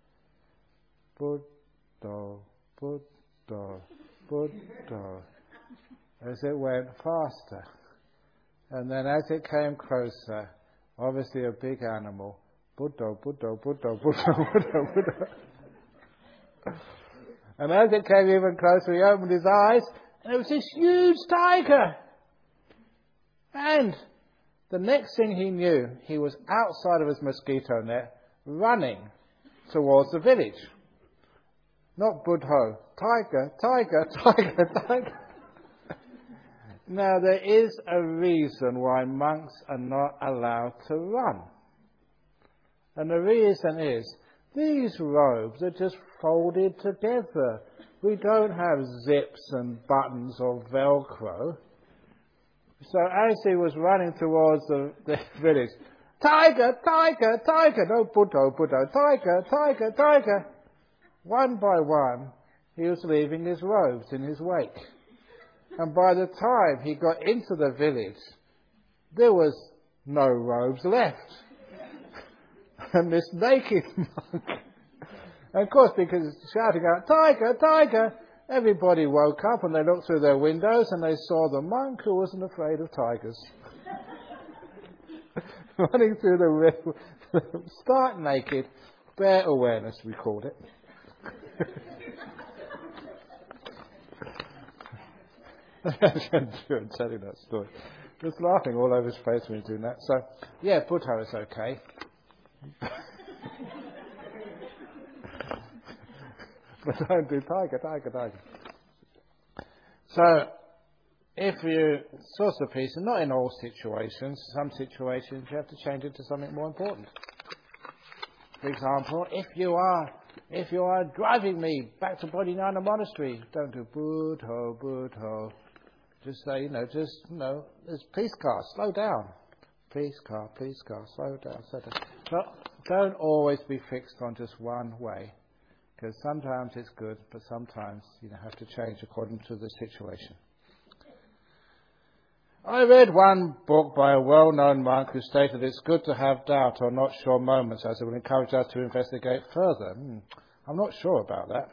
Buddha, Buddha, Buddha. As it went faster. And then as it came closer, obviously a big animal, Buddha, Buddha, Buddha, Buddha, Buddha, Buddha. And as it came even closer, he opened his eyes, and it was this huge tiger. And the next thing he knew, he was outside of his mosquito net, running towards the village. Not Buddha, tiger, tiger, tiger, tiger. Now, there is a reason why monks are not allowed to run. And the reason is, these robes are just folded together. We don't have zips and buttons or Velcro. So as he was running towards the village, "Tiger, tiger, tiger!" No, Buddha, Buddha, tiger, tiger, tiger. One by one, he was leaving his robes in his wake. And by the time he got into the village, there was no robes left. And this naked monk, and of course, because he's shouting out, "Tiger, tiger!" everybody woke up and they looked through their windows and they saw the monk who wasn't afraid of tigers. Running through the river, stark naked, bare awareness, we called it. I'm telling that story. Just laughing all over his face when he's doing that. So, yeah, Buddha is okay. But don't do tiger, tiger, tiger. So, if you source a piece, and not in all situations, some situations you have to change it to something more important. For example, if you are driving me back to Bodhinyana Monastery, don't do Buddha, Buddha. Just say, there's police car, slow down. Police car, slow down, slow down. But don't always be fixed on just one way, because sometimes it's good, but sometimes you have to change according to the situation. I read one book by a well-known monk who stated it's good to have doubt or not sure moments, as it will encourage us to investigate further. I'm not sure about that.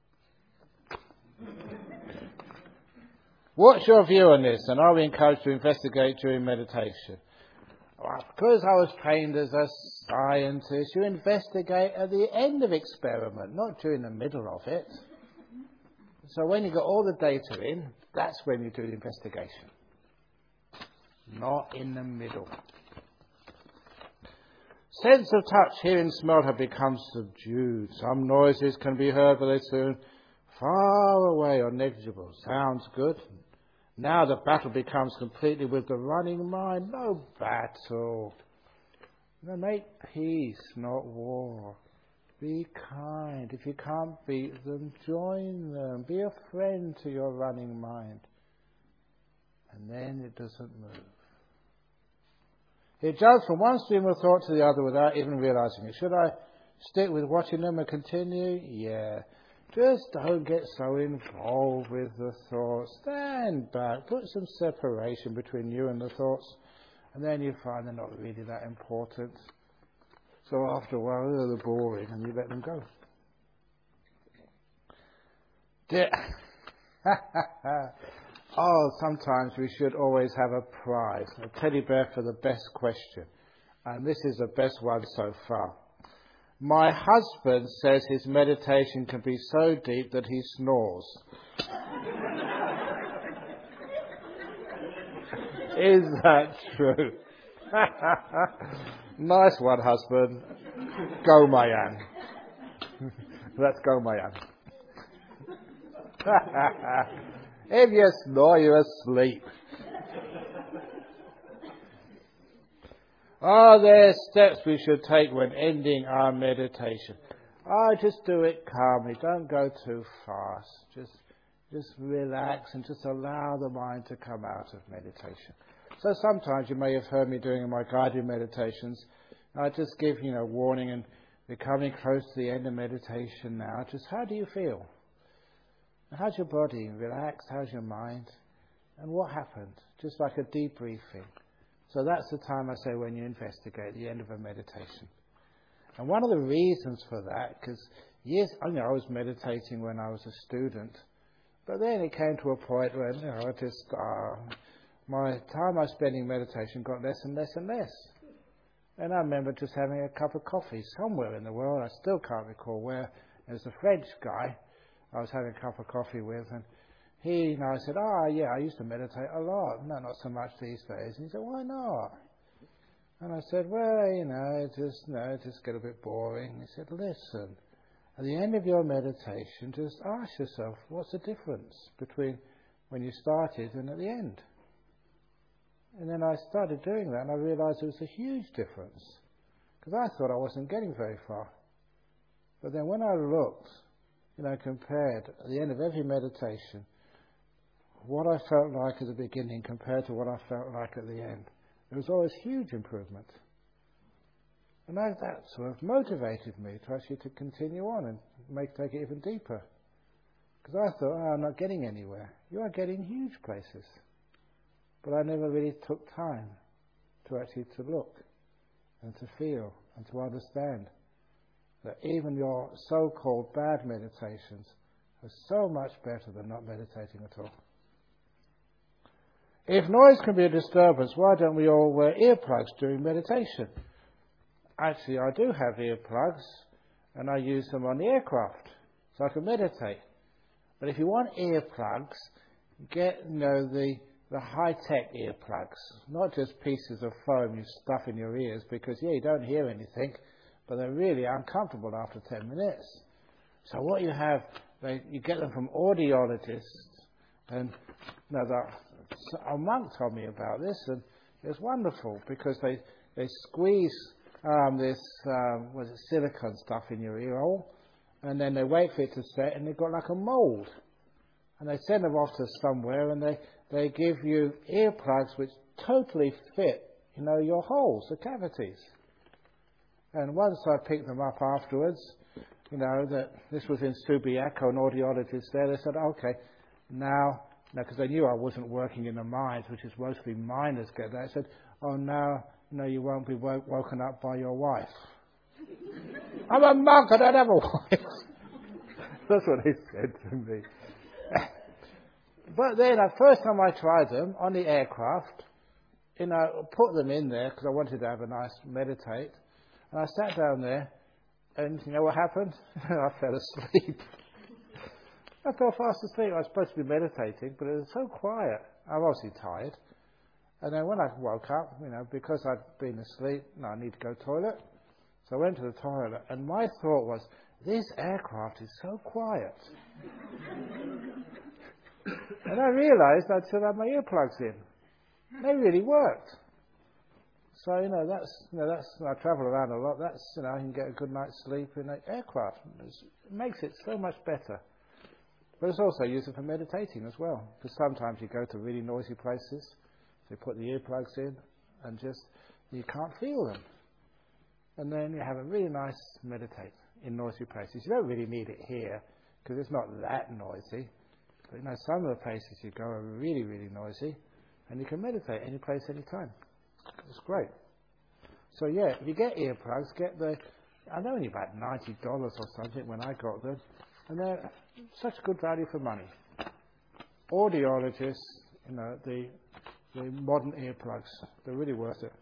What's your view on this, and are we encouraged to investigate during meditation? Well, because I was trained as a scientist, you investigate at the end of experiment, not during the middle of it. So when you got all the data in, that's when you do the investigation. Not in the middle. Sense of touch, hearing, smell have become subdued. Some noises can be heard, but they soon far away or negligible. Sounds good. Now the battle becomes completely with the running mind. No battle. Make peace, not war. Be kind. If you can't beat them, join them. Be a friend to your running mind. And then it doesn't move. It jumps from one stream of thought to the other without even realizing it. Should I stick with watching them and continue? Yeah. Just don't get so involved with the thoughts. Stand back. Put some separation between you and the thoughts. And then you find they're not really that important. So after a while, they're boring and you let them go. Oh, sometimes we should always have a prize. A teddy bear for the best question. And this is the best one so far. My husband says his meditation can be so deep that he snores. Is that true? Nice one, husband. Go Mayan. Let's go Mayan. If you snore, you're asleep. Are there steps we should take when ending our meditation? Just do it calmly. Don't go too fast. Just relax and just allow the mind to come out of meditation. So sometimes you may have heard me doing my guided meditations. I just give, warning, and we're coming close to the end of meditation now. Just how do you feel? How's your body? Relaxed? How's your mind? And what happened? Just like a debriefing. So that's the time I say when you investigate the end of a meditation. And one of the reasons for that, because I was meditating when I was a student, but then it came to a point when my time I was spending meditation got less and less and less. And I remember just having a cup of coffee somewhere in the world. I still can't recall where. There's a French guy I was having a cup of coffee with, and I said, I used to meditate a lot. No, not so much these days. And he said, why not? And I said, well, just get a bit boring. He said, listen, at the end of your meditation, just ask yourself, what's the difference between when you started and at the end? And then I started doing that, and I realized there was a huge difference, because I thought I wasn't getting very far. But then when I looked, compared at the end of every meditation, what I felt like at the beginning compared to what I felt like at the end, there was always huge improvement. And that sort of motivated me to actually to continue on and take it even deeper. Because I thought, I'm not getting anywhere. You are getting huge places. But I never really took time to actually to look and to feel and to understand that even your so-called bad meditations are so much better than not meditating at all. If noise can be a disturbance, why don't we all wear earplugs during meditation? Actually, I do have earplugs, and I use them on the aircraft, so I can meditate. But if you want earplugs, get, the high-tech earplugs, not just pieces of foam you stuff in your ears, because, you don't hear anything, but they're really uncomfortable after 10 minutes. So what you have, you get them from audiologists, and a monk told me about this, and it's wonderful, because they squeeze this silicone stuff in your ear hole, and then they wait for it to set, and they've got like a mould. And they send them off to somewhere, and they give you earplugs which totally fit, your holes, the cavities. And once I picked them up afterwards, that this was in Subiaco, an audiologist there, they said, okay, now, because they knew I wasn't working in the mines, which is mostly miners get that, they said, now, you won't be woken up by your wife. I'm a monk, I don't have a wife. That's what he said to me. But then, the first time I tried them on the aircraft, put them in there because I wanted to have a nice meditate. And I sat down there, and you know what happened? I fell asleep. I fell fast asleep. I was supposed to be meditating, but it was so quiet. I was obviously tired. And then when I woke up, because I'd been asleep, I need to go to the toilet. So I went to the toilet, and my thought was, this aircraft is so quiet. And I realized I'd still had my earplugs in. They really worked. So, I travel around a lot. I can get a good night's sleep in an aircraft. It makes it so much better. But it's also useful for meditating as well. Because sometimes you go to really noisy places, so you put the earplugs in, and you can't feel them. And then you have a really nice meditate in noisy places. You don't really need it here, because it's not that noisy. But some of the places you go are really, really noisy, and you can meditate any place, any time. It's great. So yeah, if you get earplugs, they're only about $90 or something when I got them, and they're such good value for money. Audiologists, the modern earplugs, they're really worth it.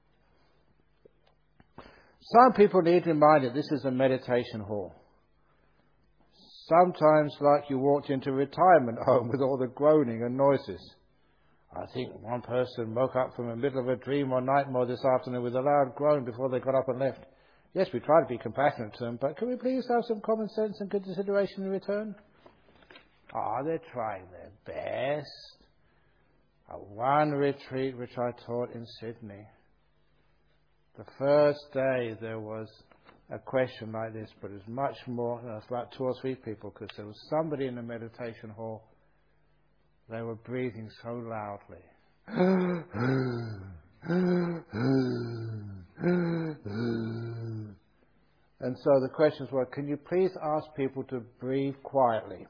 Some people need reminded this is a meditation hall. Sometimes like you walked into a retirement home with all the groaning and noises. I think one person woke up from the middle of a dream or nightmare this afternoon with a loud groan before they got up and left. Yes, we try to be compassionate to them, but can we please have some common sense and consideration in return? They're trying their best. At one retreat which I taught in Sydney, the first day there was a question like this, but it was much more, it was about 2 or 3 people, because there was somebody in the meditation hall. They were breathing so loudly. And so the questions were, can you please ask people to breathe quietly?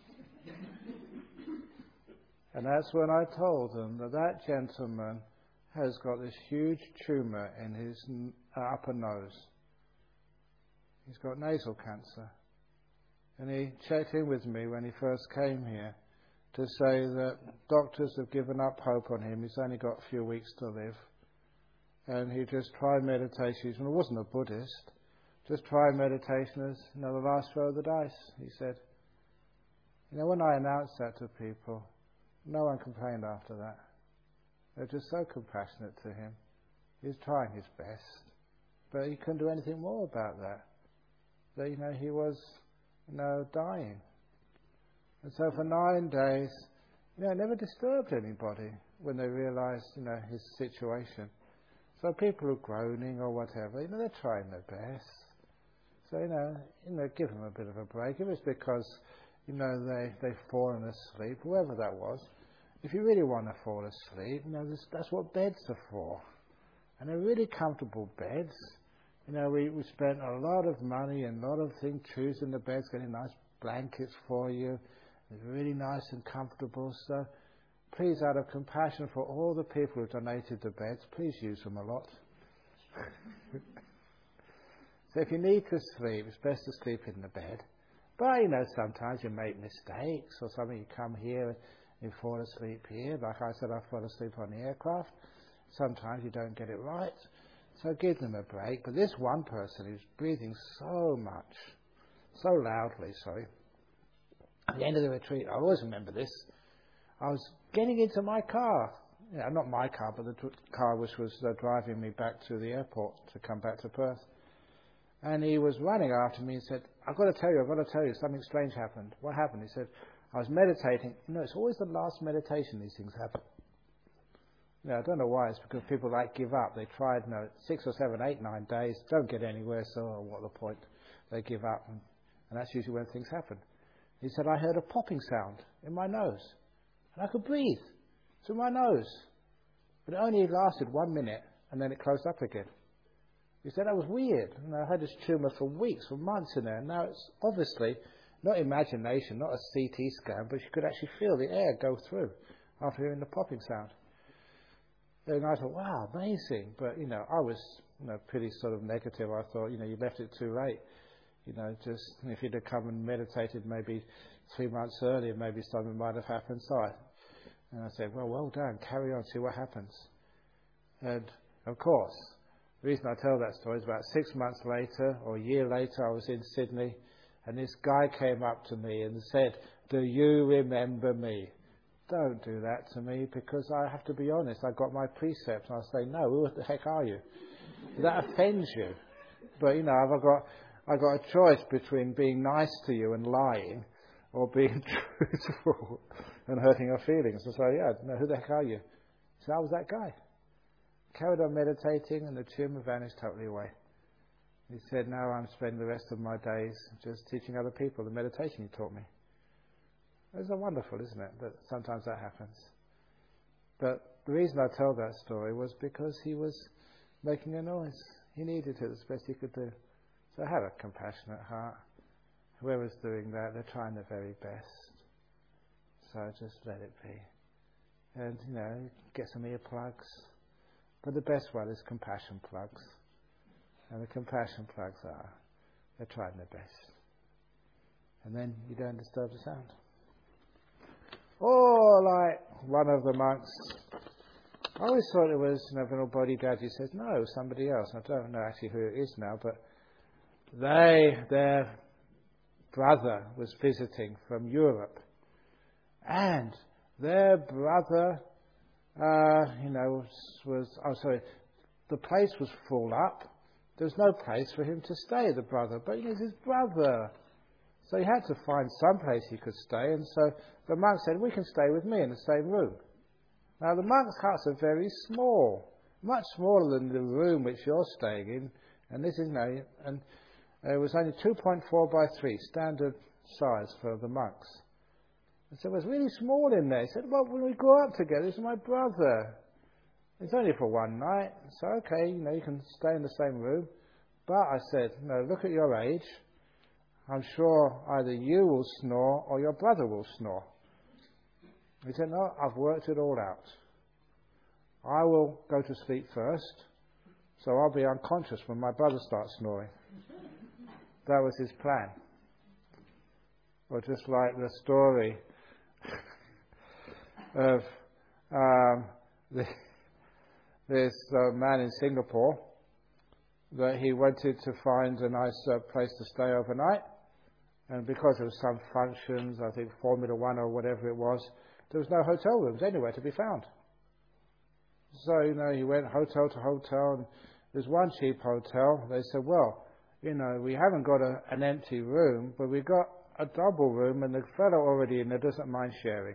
And that's when I told them that gentleman has got this huge tumour in his upper nose. He's got nasal cancer. And he checked in with me when he first came here to say that doctors have given up hope on him. He's only got a few weeks to live. And he just tried meditation. He wasn't a Buddhist. Just try meditation as, the last throw of the dice, he said. When I announced that to people, no one complained after that. They're just so compassionate to him. He's trying his best. But he couldn't do anything more about that. That, he was, dying. And so for 9 days, it never disturbed anybody when they realised, his situation. So people who are groaning or whatever, they're trying their best. So, give them a bit of a break. If it's because, they've fallen asleep, whoever that was. If you really want to fall asleep, that's what beds are for. And they're really comfortable beds. We spent a lot of money and a lot of things choosing the beds, getting nice blankets for you. It's really nice and comfortable. So please, out of compassion for all the people who donated the beds, please use them a lot. So if you need to sleep, it's best to sleep in the bed. But, sometimes you make mistakes or something. You come here and you fall asleep here. Like I said, I fall asleep on the aircraft. Sometimes you don't get it right. So give them a break. But this one person who's breathing so loudly, at the end of the retreat, I always remember this. I was getting into my car. Not my car, but the car which was driving me back to the airport to come back to Perth. And he was running after me and said, I've got to tell you, something strange happened. What happened? He said, I was meditating. It's always the last meditation these things happen. I don't know why. It's because people give up. They tried 6 or 7, 8, 9 days, don't get anywhere, so what the point? They give up. And that's usually when things happen. He said, I heard a popping sound in my nose. And I could breathe through my nose. But it only lasted 1 minute, and then it closed up again. He said, that was weird. I had this tumour for weeks, for months in there. Now it's obviously not imagination, not a CT scan, but you could actually feel the air go through after hearing the popping sound. And I thought, wow, amazing. But, I was pretty sort of negative. I thought, you left it too late. Just if you'd have come and meditated maybe 3 months earlier, maybe something might have happened. And I said, well done, carry on, see what happens. And, of course, the reason I tell that story is about 6 months later, or a year later, I was in Sydney, and this guy came up to me and said, do you remember me? Don't do that to me, because I have to be honest, I got my precepts, and I say, no, who the heck are you? That offends you. But, I've got a choice between being nice to you and lying, or being truthful and hurting your feelings. And so, who the heck are you? So I was that guy. carried on meditating, and the tumour vanished totally away. He said, now I'm spending the rest of my days just teaching other people the meditation you taught me. It's wonderful, isn't it, that sometimes that happens. But the reason I tell that story was because he was making a noise. He needed it as best he could do. So have a compassionate heart. Whoever's doing that, they're trying their very best. So just let it be. And, get some earplugs. But the best one is compassion plugs. And the compassion plugs they're trying their best. And then you don't disturb the sound. Or like one of the monks, I always thought it was Venerable Bodhidharma. Says, no, somebody else. I don't know actually who it is now, but their brother was visiting from Europe. And their brother, the place was full up. There was no place for him to stay, the brother. But it's his brother. So he had to find some place he could stay. And so the monk said, we can stay with me in the same room. Now the monks' huts are very small, much smaller than the room which you're staying in. And this is and it was only 2.4 by 3, standard size for the monks. And so it was really small in there. He said, well, when we grow up together, this is my brother. It's only for one night. So, okay, you can stay in the same room. But I said, no, look at your age. I'm sure either you will snore or your brother will snore. He said, no, I've worked it all out. I will go to sleep first, so I'll be unconscious when my brother starts snoring. That was his plan. Or just like the story of this man in Singapore, that he wanted to find a nice place to stay overnight, and because there was some functions, I think Formula One or whatever it was, there was no hotel rooms anywhere to be found. So, he went hotel to hotel, and there's one cheap hotel. They said, well, we haven't got an empty room, but we've got a double room, and the fellow already in there doesn't mind sharing.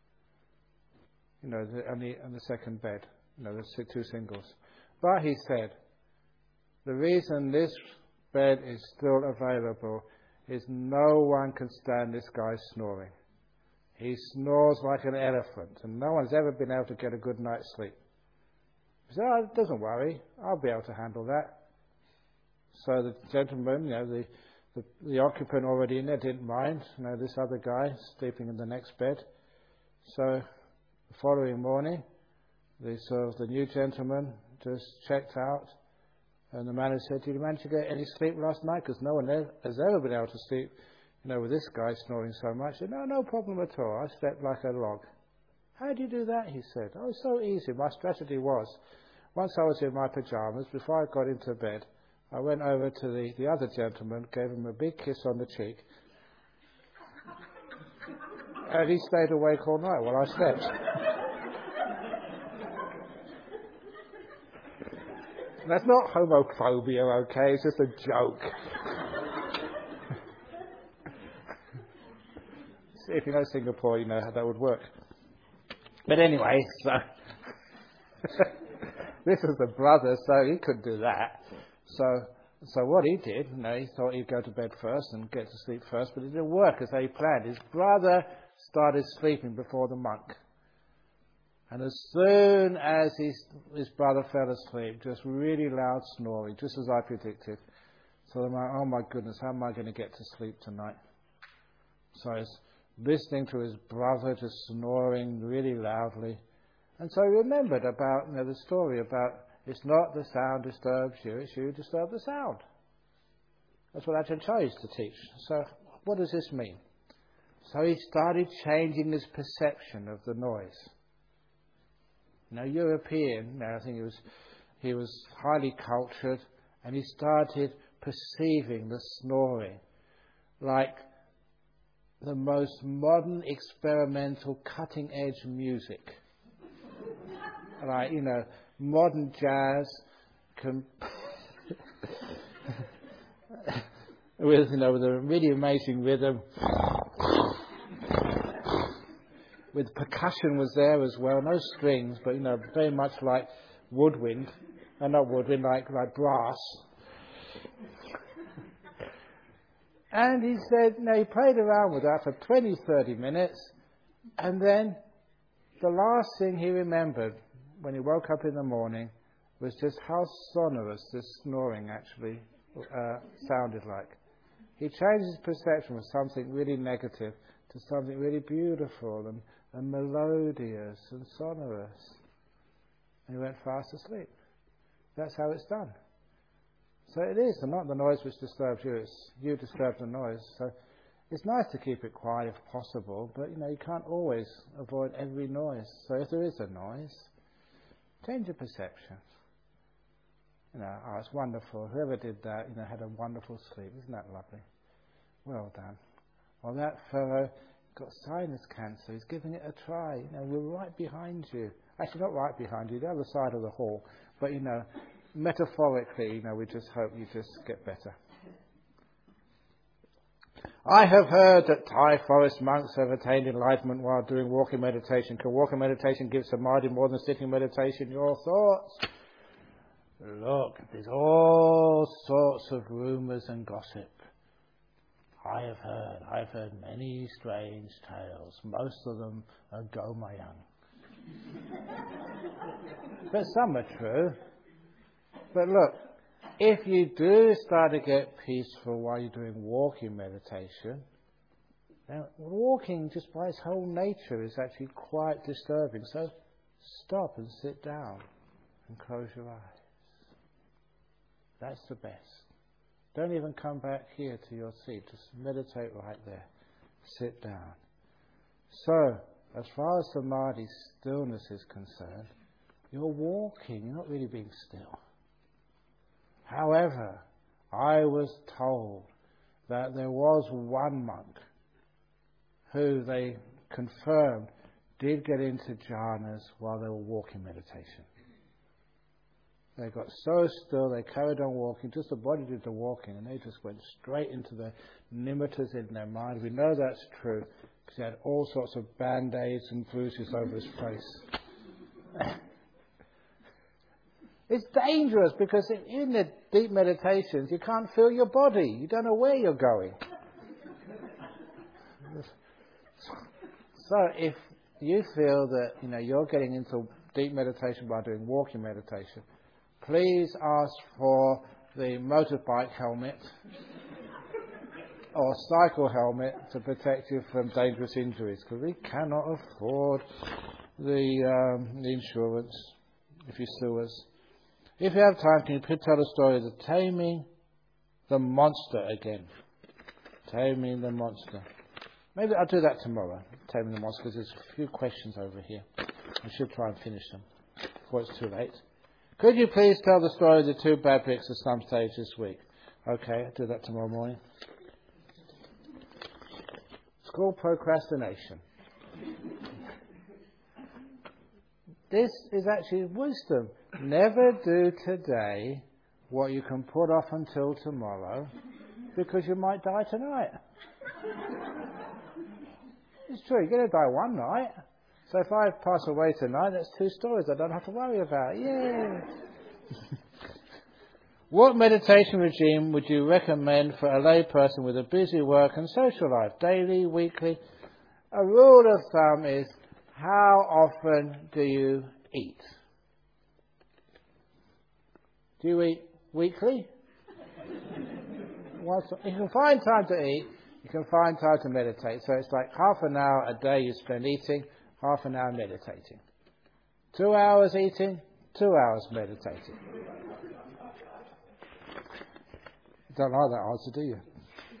On the second bed, there's 2 singles. But he said, the reason this bed is still available is no one can stand this guy snoring. He snores like an elephant, and no one's ever been able to get a good night's sleep. He said, oh, don't worry, I'll be able to handle that. So the gentleman, the occupant already in there didn't mind, this other guy sleeping in the next bed. So the following morning, the new gentleman just checked out, and the manager said, did you manage to get any sleep last night? Because no one has ever been able to sleep, with this guy snoring so much. He said, no problem at all. I slept like a log. How do you do that? He said. Oh, it's so easy. My strategy was, once I was in my pajamas, before I got into bed, I went over to the other gentleman, gave him a big kiss on the cheek, and he stayed awake all night while I slept. That's not homophobia, okay? It's just a joke. See, if you know Singapore, you know how that would work. But anyway, so this was the brother, so he couldn't do that. So what he did, he thought he'd go to bed first and get to sleep first, but it didn't work as he planned. His brother started sleeping before the monk. And as soon as his brother fell asleep, just really loud snoring, just as I predicted. So I'm like, oh my goodness, how am I going to get to sleep tonight? So he's listening to his brother just snoring really loudly. And so he remembered about the story about it's not the sound disturbs you, it's you disturb the sound. That's what Ajahn Chah used to teach. So what does this mean? So he started changing his perception of the noise. European, I think he was highly cultured, and he started perceiving the snoring like the most modern, experimental, cutting-edge music. Like, modern jazz with a really amazing rhythm. With percussion was there as well, no strings, but very much like woodwind, and not woodwind like brass. And he said, he played around with that for 20, 30 minutes, and then the last thing he remembered when he woke up in the morning was just how sonorous this snoring actually sounded like. He changed his perception from something really negative to something really beautiful and melodious and sonorous. And he went fast asleep. That's how it's done. So it is, and not the noise which disturbs you, it's you disturb the noise. So it's nice to keep it quiet if possible, but you can't always avoid every noise. So if there is a noise, change your perception. It's wonderful. Whoever did that, had a wonderful sleep. Isn't that lovely? Well done. Well, that fellow got sinus cancer. He's giving it a try. We're right behind you. Actually, not right behind you, the other side of the hall. But, metaphorically, we just hope you just get better. I have heard that Thai forest monks have attained enlightenment while doing walking meditation. Can walking meditation give samadhi more than sitting meditation? Your thoughts? Look, there's all sorts of rumours and gossip. I have heard many strange tales. Most of them are Gomayang. But some are true. But look, if you do start to get peaceful while you're doing walking meditation, then walking just by its whole nature is actually quite disturbing. So stop and sit down and close your eyes. That's the best. Don't even come back here to your seat. Just meditate right there. Sit down. So, as far as samadhi stillness is concerned, you're walking, you're not really being still. However, I was told that there was one monk who they confirmed did get into jhanas while they were walking meditation. They got so still, they carried on walking, just the body did the walking, and they just went straight into the nimittas in their mind. We know that's true, because he had all sorts of band-aids and bruises over his face. It's dangerous, because in the deep meditations, you can't feel your body. You don't know where you're going. So if you feel that, you're getting into deep meditation by doing walking meditation, please ask for the motorbike helmet or cycle helmet to protect you from dangerous injuries, because we cannot afford the insurance if you sue us. If you have time, can you please tell the story of the taming the monster again? Taming the monster. Maybe I'll do that tomorrow, taming the monster, because there's a few questions over here. I should try and finish them before it's too late. Could you please tell the story of the two bad bricks at some stage this week? Okay, I'll do that tomorrow morning. It's called procrastination. This is actually wisdom. Never do today what you can put off until tomorrow, because you might die tonight. It's true, you're going to die one night. So if I pass away tonight, that's 2 stories I don't have to worry about. Yay! What meditation regime would you recommend for a lay person with a busy work and social life? Daily, weekly? A rule of thumb is, how often do you eat? Do you eat weekly? If you can find time to eat, you can find time to meditate. So it's like half an hour a day you spend eating, half an hour meditating. 2 hours eating, 2 hours meditating. You don't like that answer, do you?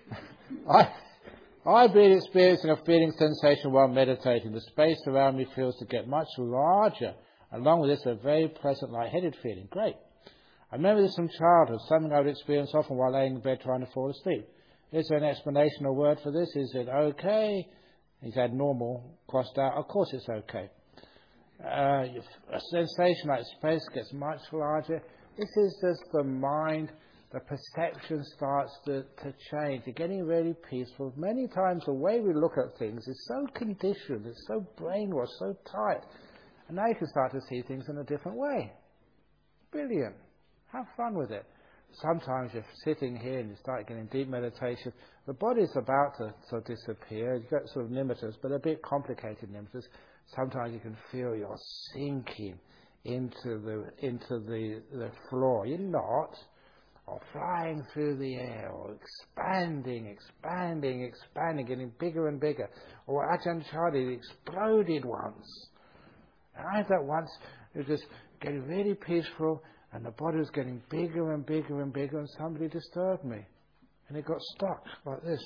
I've been experiencing a feeling sensation while meditating. The space around me feels to get much larger. Along with this, a very pleasant lightheaded feeling. Great. I remember this from childhood, something I would experience often while laying in bed trying to fall asleep. Is there an explanation or word for this? Is it okay? He's had normal crossed out. Of course it's okay. A sensation like space gets much larger. This is just the mind. The perception starts to change. You're getting really peaceful. Many times the way we look at things is so conditioned, it's so brainwashed, so tight. And now you can start to see things in a different way. Brilliant. Have fun with it. Sometimes you're sitting here and you start getting deep meditation. The body's about to sort of disappear. You've got sort of nimittas, but a bit complicated nimittas. Sometimes you can feel you're sinking into the floor. You're not. Or flying through the air, or expanding, getting bigger and bigger. Or Ajahn Chah exploded once. And I had that once. It was just getting really peaceful, and the body was getting bigger and bigger and bigger, and somebody disturbed me. And it got stuck like this.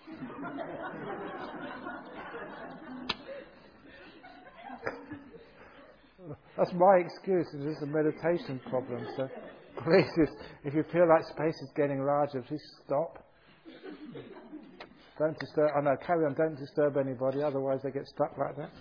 That's my excuse. It's just a meditation problem. So please, if you feel like space is getting larger, please stop. Don't disturb. Oh no, carry on. Don't disturb anybody, otherwise they get stuck like that.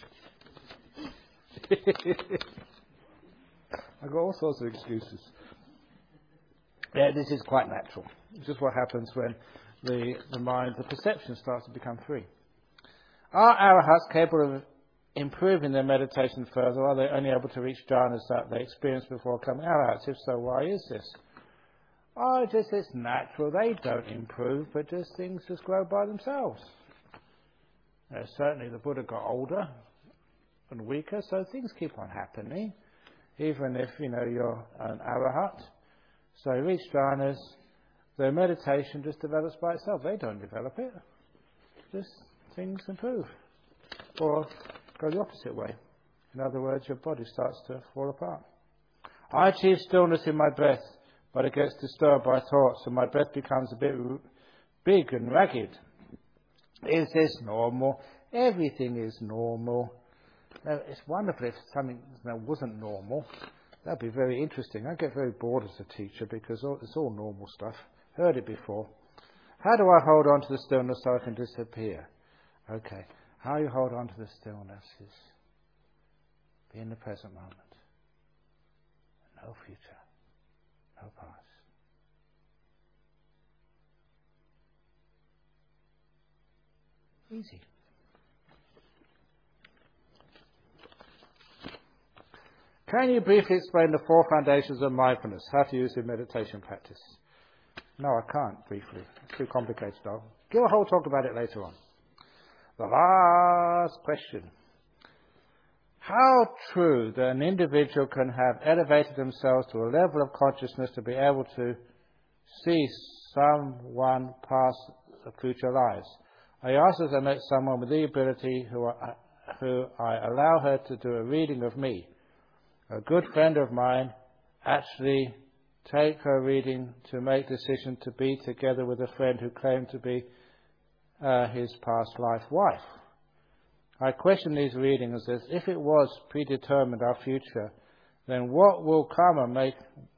I've got all sorts of excuses. Yeah, this is quite natural. It's just what happens when the mind, the perception starts to become free. Are arahats capable of improving their meditation further, or are they only able to reach jhanas that they experienced before becoming arahats? If so, why is this? Oh, just it's natural. They don't improve, but just things just grow by themselves. Certainly the Buddha got older and weaker, so things keep on happening, even if, you're an arahat. So you reach jhanas, the meditation just develops by itself. They don't develop it. Just things improve. Or go the opposite way. In other words, your body starts to fall apart. I achieve stillness in my breath, but it gets disturbed by thoughts, and my breath becomes a bit big and ragged. Is this normal? Everything is normal. Now, it's wonderful if something wasn't normal. That'd be very interesting. I get very bored as a teacher because it's all normal stuff. Heard it before. How do I hold on to the stillness so I can disappear? Okay. How you hold on to the stillness is be in the present moment. No future. No past. Easy. Can you briefly explain the 4 foundations of mindfulness, how to use in meditation practice? No, I can't briefly. It's too complicated. I'll give a whole talk about it later on. The last question. How true that an individual can have elevated themselves to a level of consciousness to be able to see someone past future lives? I asked as I met someone with the ability who I allow her to do a reading of me. A good friend of mine actually take her reading to make decision to be together with a friend who claimed to be his past life wife. I question these readings as if it was predetermined our future, then what will karma make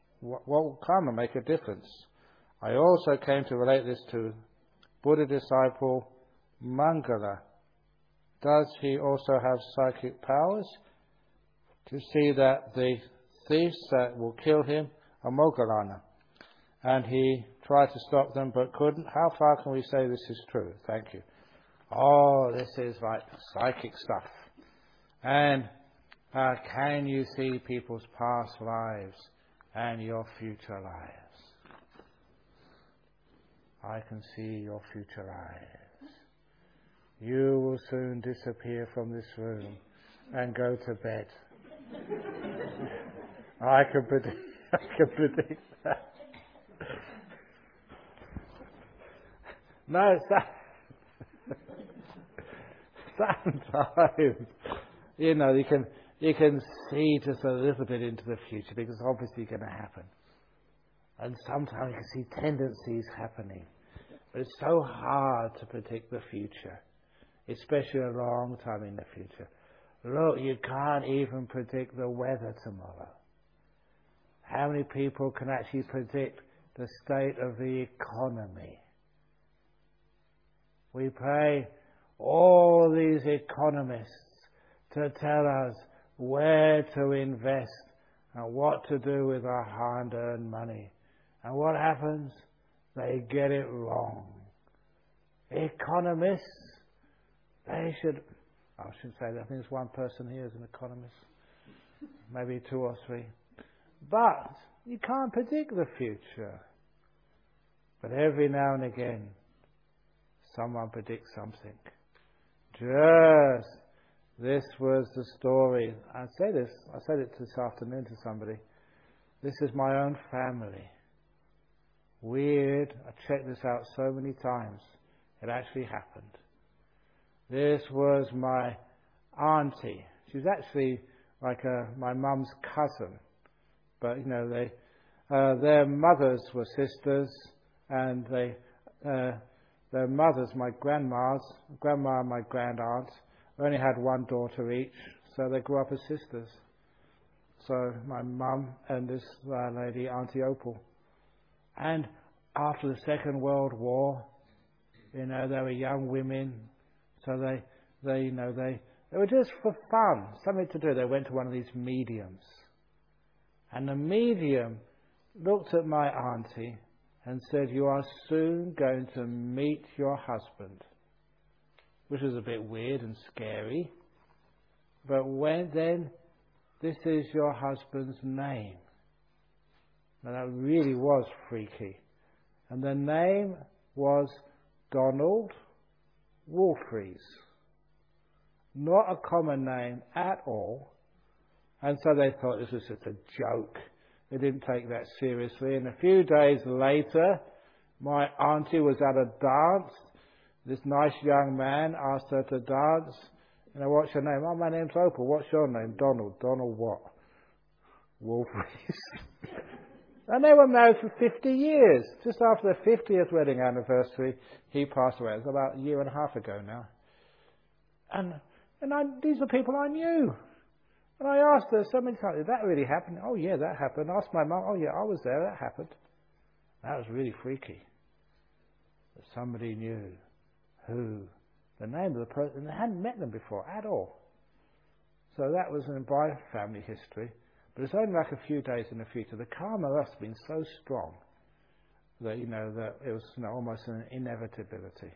a difference? I also came to relate this to Buddha disciple Mangala. Does he also have psychic powers to see that the thieves that will kill him are Moggallana? And he tried to stop them but couldn't. How far can we say this is true? Thank you. Oh, this is like psychic stuff. And can you see people's past lives and your future lives? I can see your future lives. You will soon disappear from this room and go to bed. I can predict that. No, sometimes, you can see just a little bit into the future because it's obviously going to happen. And sometimes you can see tendencies happening. But it's so hard to predict the future, especially a long time in the future. Look, you can't even predict the weather tomorrow. How many people can actually predict the state of the economy? We pay all these economists to tell us where to invest and what to do with our hard-earned money. And what happens? They get it wrong. Economists, I shouldn't say that. I think there's one person here who's an economist, maybe 2 or 3. But You can't predict the future. But every now and again, someone predicts something. This was the story. I said it this afternoon to somebody. This is my own family. Weird. I checked this out so many times. It actually happened. This was my auntie. She was actually like my mum's cousin. But, their mothers were sisters, and their mothers, my grandma and my grandaunt, only had one daughter each, so they grew up as sisters. So my mum and this lady, Auntie Opal. And after the Second World War, they were young women, so they were just for fun, something to do. They went to one of these mediums. And the medium looked at my auntie and said, "You are soon going to meet your husband," which was a bit weird and scary. But this is your husband's name. Now that really was freaky. And the name was Donald Wolfries. Not a common name at all. And so they thought this was just a joke. They didn't take that seriously. And a few days later, my auntie was at a dance. This nice young man asked her to dance. What's your name? "Oh, my name's Opal." "What's your name?" "Donald." "Donald what?" "Wolfries." And they were married for 50 years. Just after their 50th wedding anniversary, he passed away. It was about a year and a half ago now. And these are people I knew. And I asked her so many times, "Did that really happen?" "Oh, yeah, that happened." I asked my mum, "Oh, yeah, I was there. That happened." That was really freaky. That somebody knew the name of the person, and they hadn't met them before at all. So that was in my family history. But it's only like a few days in the future. The karma must have been so strong that, that it was almost an inevitability.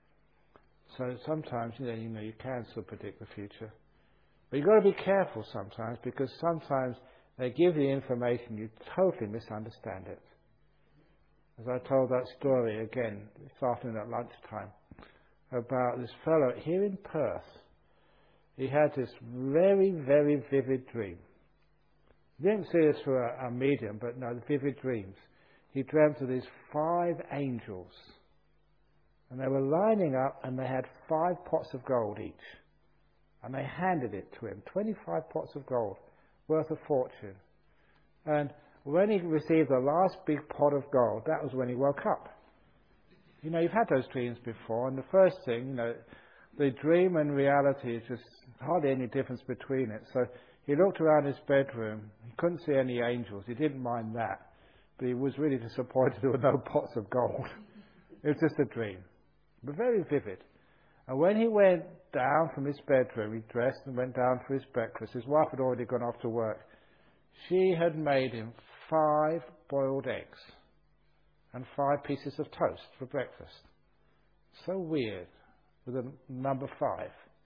So sometimes, you can still predict the future. But you've got to be careful sometimes, because sometimes they give you information, you totally misunderstand it. As I told that story again this afternoon at lunchtime about this fellow here in Perth. He had this very, very vivid dream. He didn't see this through a medium, but no, the vivid dreams. He dreamt of these 5 angels. And they were lining up, and they had 5 pots of gold each. And they handed it to him, 25 pots of gold, worth a fortune. And when he received the last big pot of gold, that was when he woke up. You've had those dreams before, and the first thing, the dream and reality is just hardly any difference between it. So he looked around his bedroom. He couldn't see any angels. He didn't mind that. But he was really disappointed there were no pots of gold. It was just a dream, but very vivid. And when he went down from his bedroom, he dressed and went down for his breakfast. His wife had already gone off to work. She had made him 5 boiled eggs and 5 pieces of toast for breakfast. So weird, with a number 5.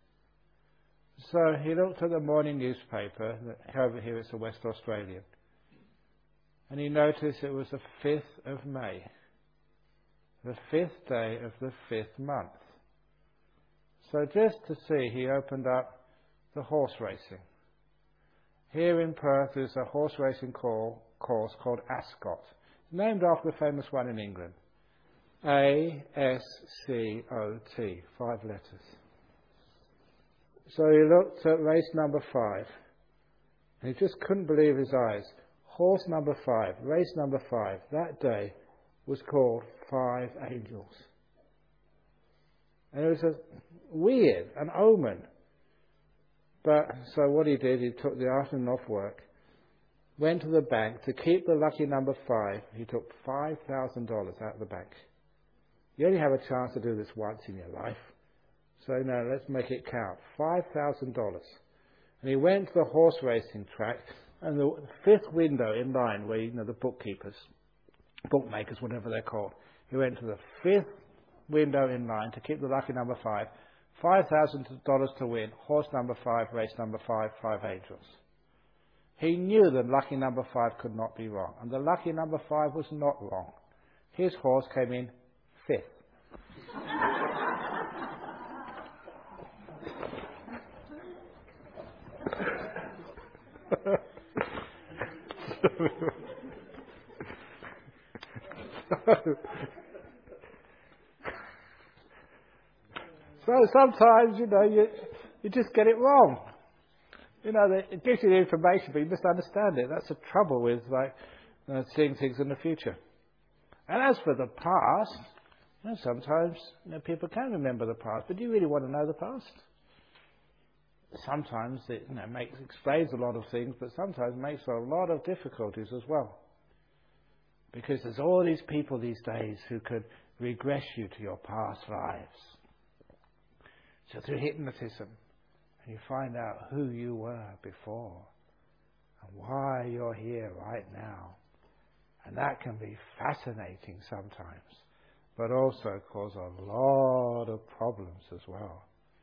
So he looked at the morning newspaper, over here it's the West Australian, and he noticed it was the 5th of May, the 5th day of the 5th month. So just to see, he opened up the horse racing. Here in Perth there's a horse racing course called Ascot, named after the famous one in England. A-S-C-O-T, 5 letters. So he looked at race number 5, and he just couldn't believe his eyes. Horse number 5, race number 5, that day was called 5 Angels. And it was a weird, an omen. But so what he did, he took the afternoon off work, went to the bank to keep the lucky number 5. He took $5,000 out of the bank. You only have a chance to do this once in your life. So now let's make it count. $5,000. And he went to the horse racing track, and the 5th window in line where, the bookkeepers, bookmakers, whatever they're called, he went to the 5th window in line to keep the lucky number 5. $5,000 to win. Horse number 5, race number 5, 5 Angels. He knew that lucky number 5 could not be wrong, and the lucky number 5 was not wrong. His horse came in 5th. So sometimes, you just get it wrong. It gives you the information, but you misunderstand it. That's the trouble with seeing things in the future. And as for the past, sometimes people can remember the past, but do you really want to know the past? Sometimes it explains a lot of things, but sometimes makes a lot of difficulties as well. Because there's all these people these days who could regress you to your past lives. So through hypnotism, and you find out who you were before and why you're here right now. And that can be fascinating sometimes, but also cause a lot of problems as well.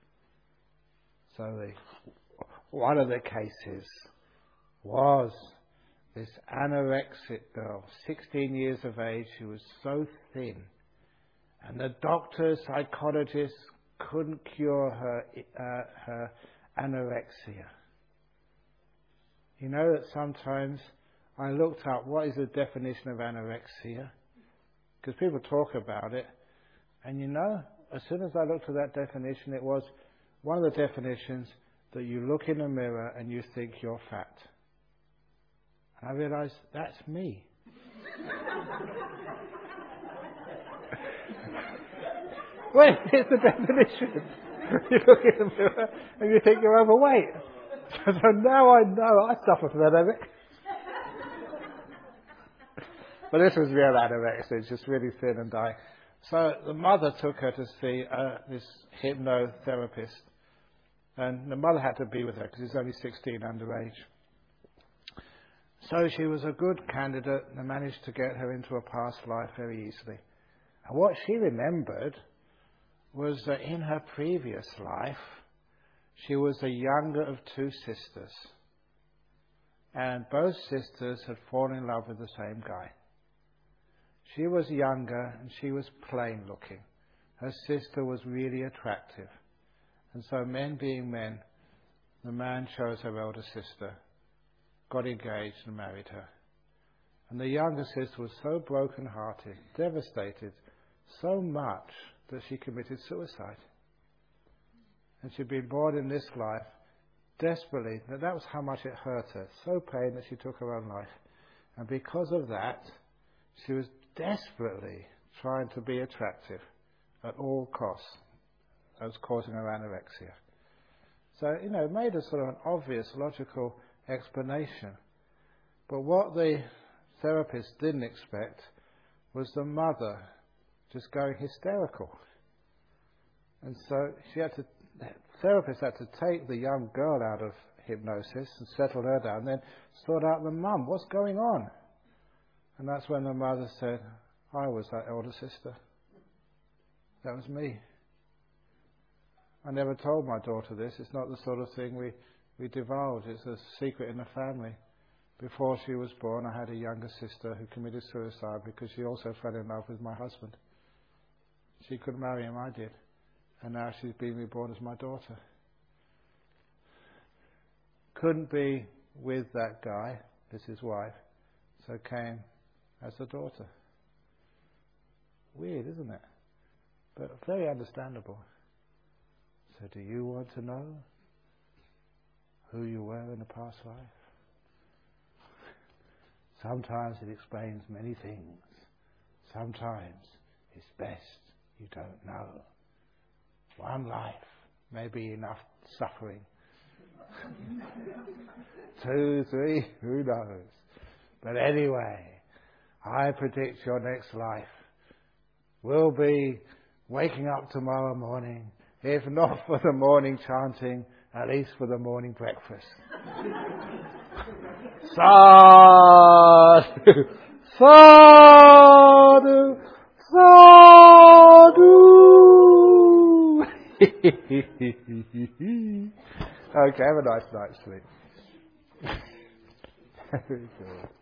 So one of the cases was this anorexic girl, 16 years of age, who was so thin, and the doctors, psychologists couldn't cure her anorexia. You know that sometimes I looked up what is the definition of anorexia, because people talk about it, and as soon as I looked at that definition, it was one of the definitions that you look in a mirror and you think you're fat. And I realized that's me. Well, it's the definition. You look in the mirror and you think you're overweight. So now I know I suffer from that. But this was real anorexia, just really thin and dying. So the mother took her to see this hypnotherapist. And the mother had to be with her because she's only 16 underage. So she was a good candidate and managed to get her into a past life very easily. And what she remembered was that in her previous life, she was the younger of 2 sisters. And both sisters had fallen in love with the same guy. She was younger and she was plain looking. Her sister was really attractive. And so men being men, the man chose her elder sister, got engaged and married her. And the younger sister was so broken-hearted, devastated, so much that she committed suicide. And she'd been born in this life desperately. That was how much it hurt her. So pain that she took her own life. And because of that, she was desperately trying to be attractive at all costs. That was causing her anorexia. So, it made a sort of an obvious, logical explanation. But what the therapist didn't expect was the mother just going hysterical. And so the therapist had to take the young girl out of hypnosis and settle her down, and then sort out the mum. What's going on? And that's when the mother said, I was that elder sister. That was me. I never told my daughter this. It's not the sort of thing we divulge. It's a secret in the family. Before she was born, I had a younger sister who committed suicide because she also fell in love with my husband. She couldn't marry him, I did. And now she's been reborn as my daughter. Couldn't be with that guy, this is his wife, so came as a daughter. Weird, isn't it? But very understandable. So do you want to know who you were in a past life? Sometimes it explains many things. Sometimes it's best you don't know. One life may be enough suffering. 2, 3, who knows? But anyway, I predict your next life will be waking up tomorrow morning, if not for the morning chanting, at least for the morning breakfast. Sadhu! Sadhu! Sadhu! Okay, have a nice night's sleep. Very good.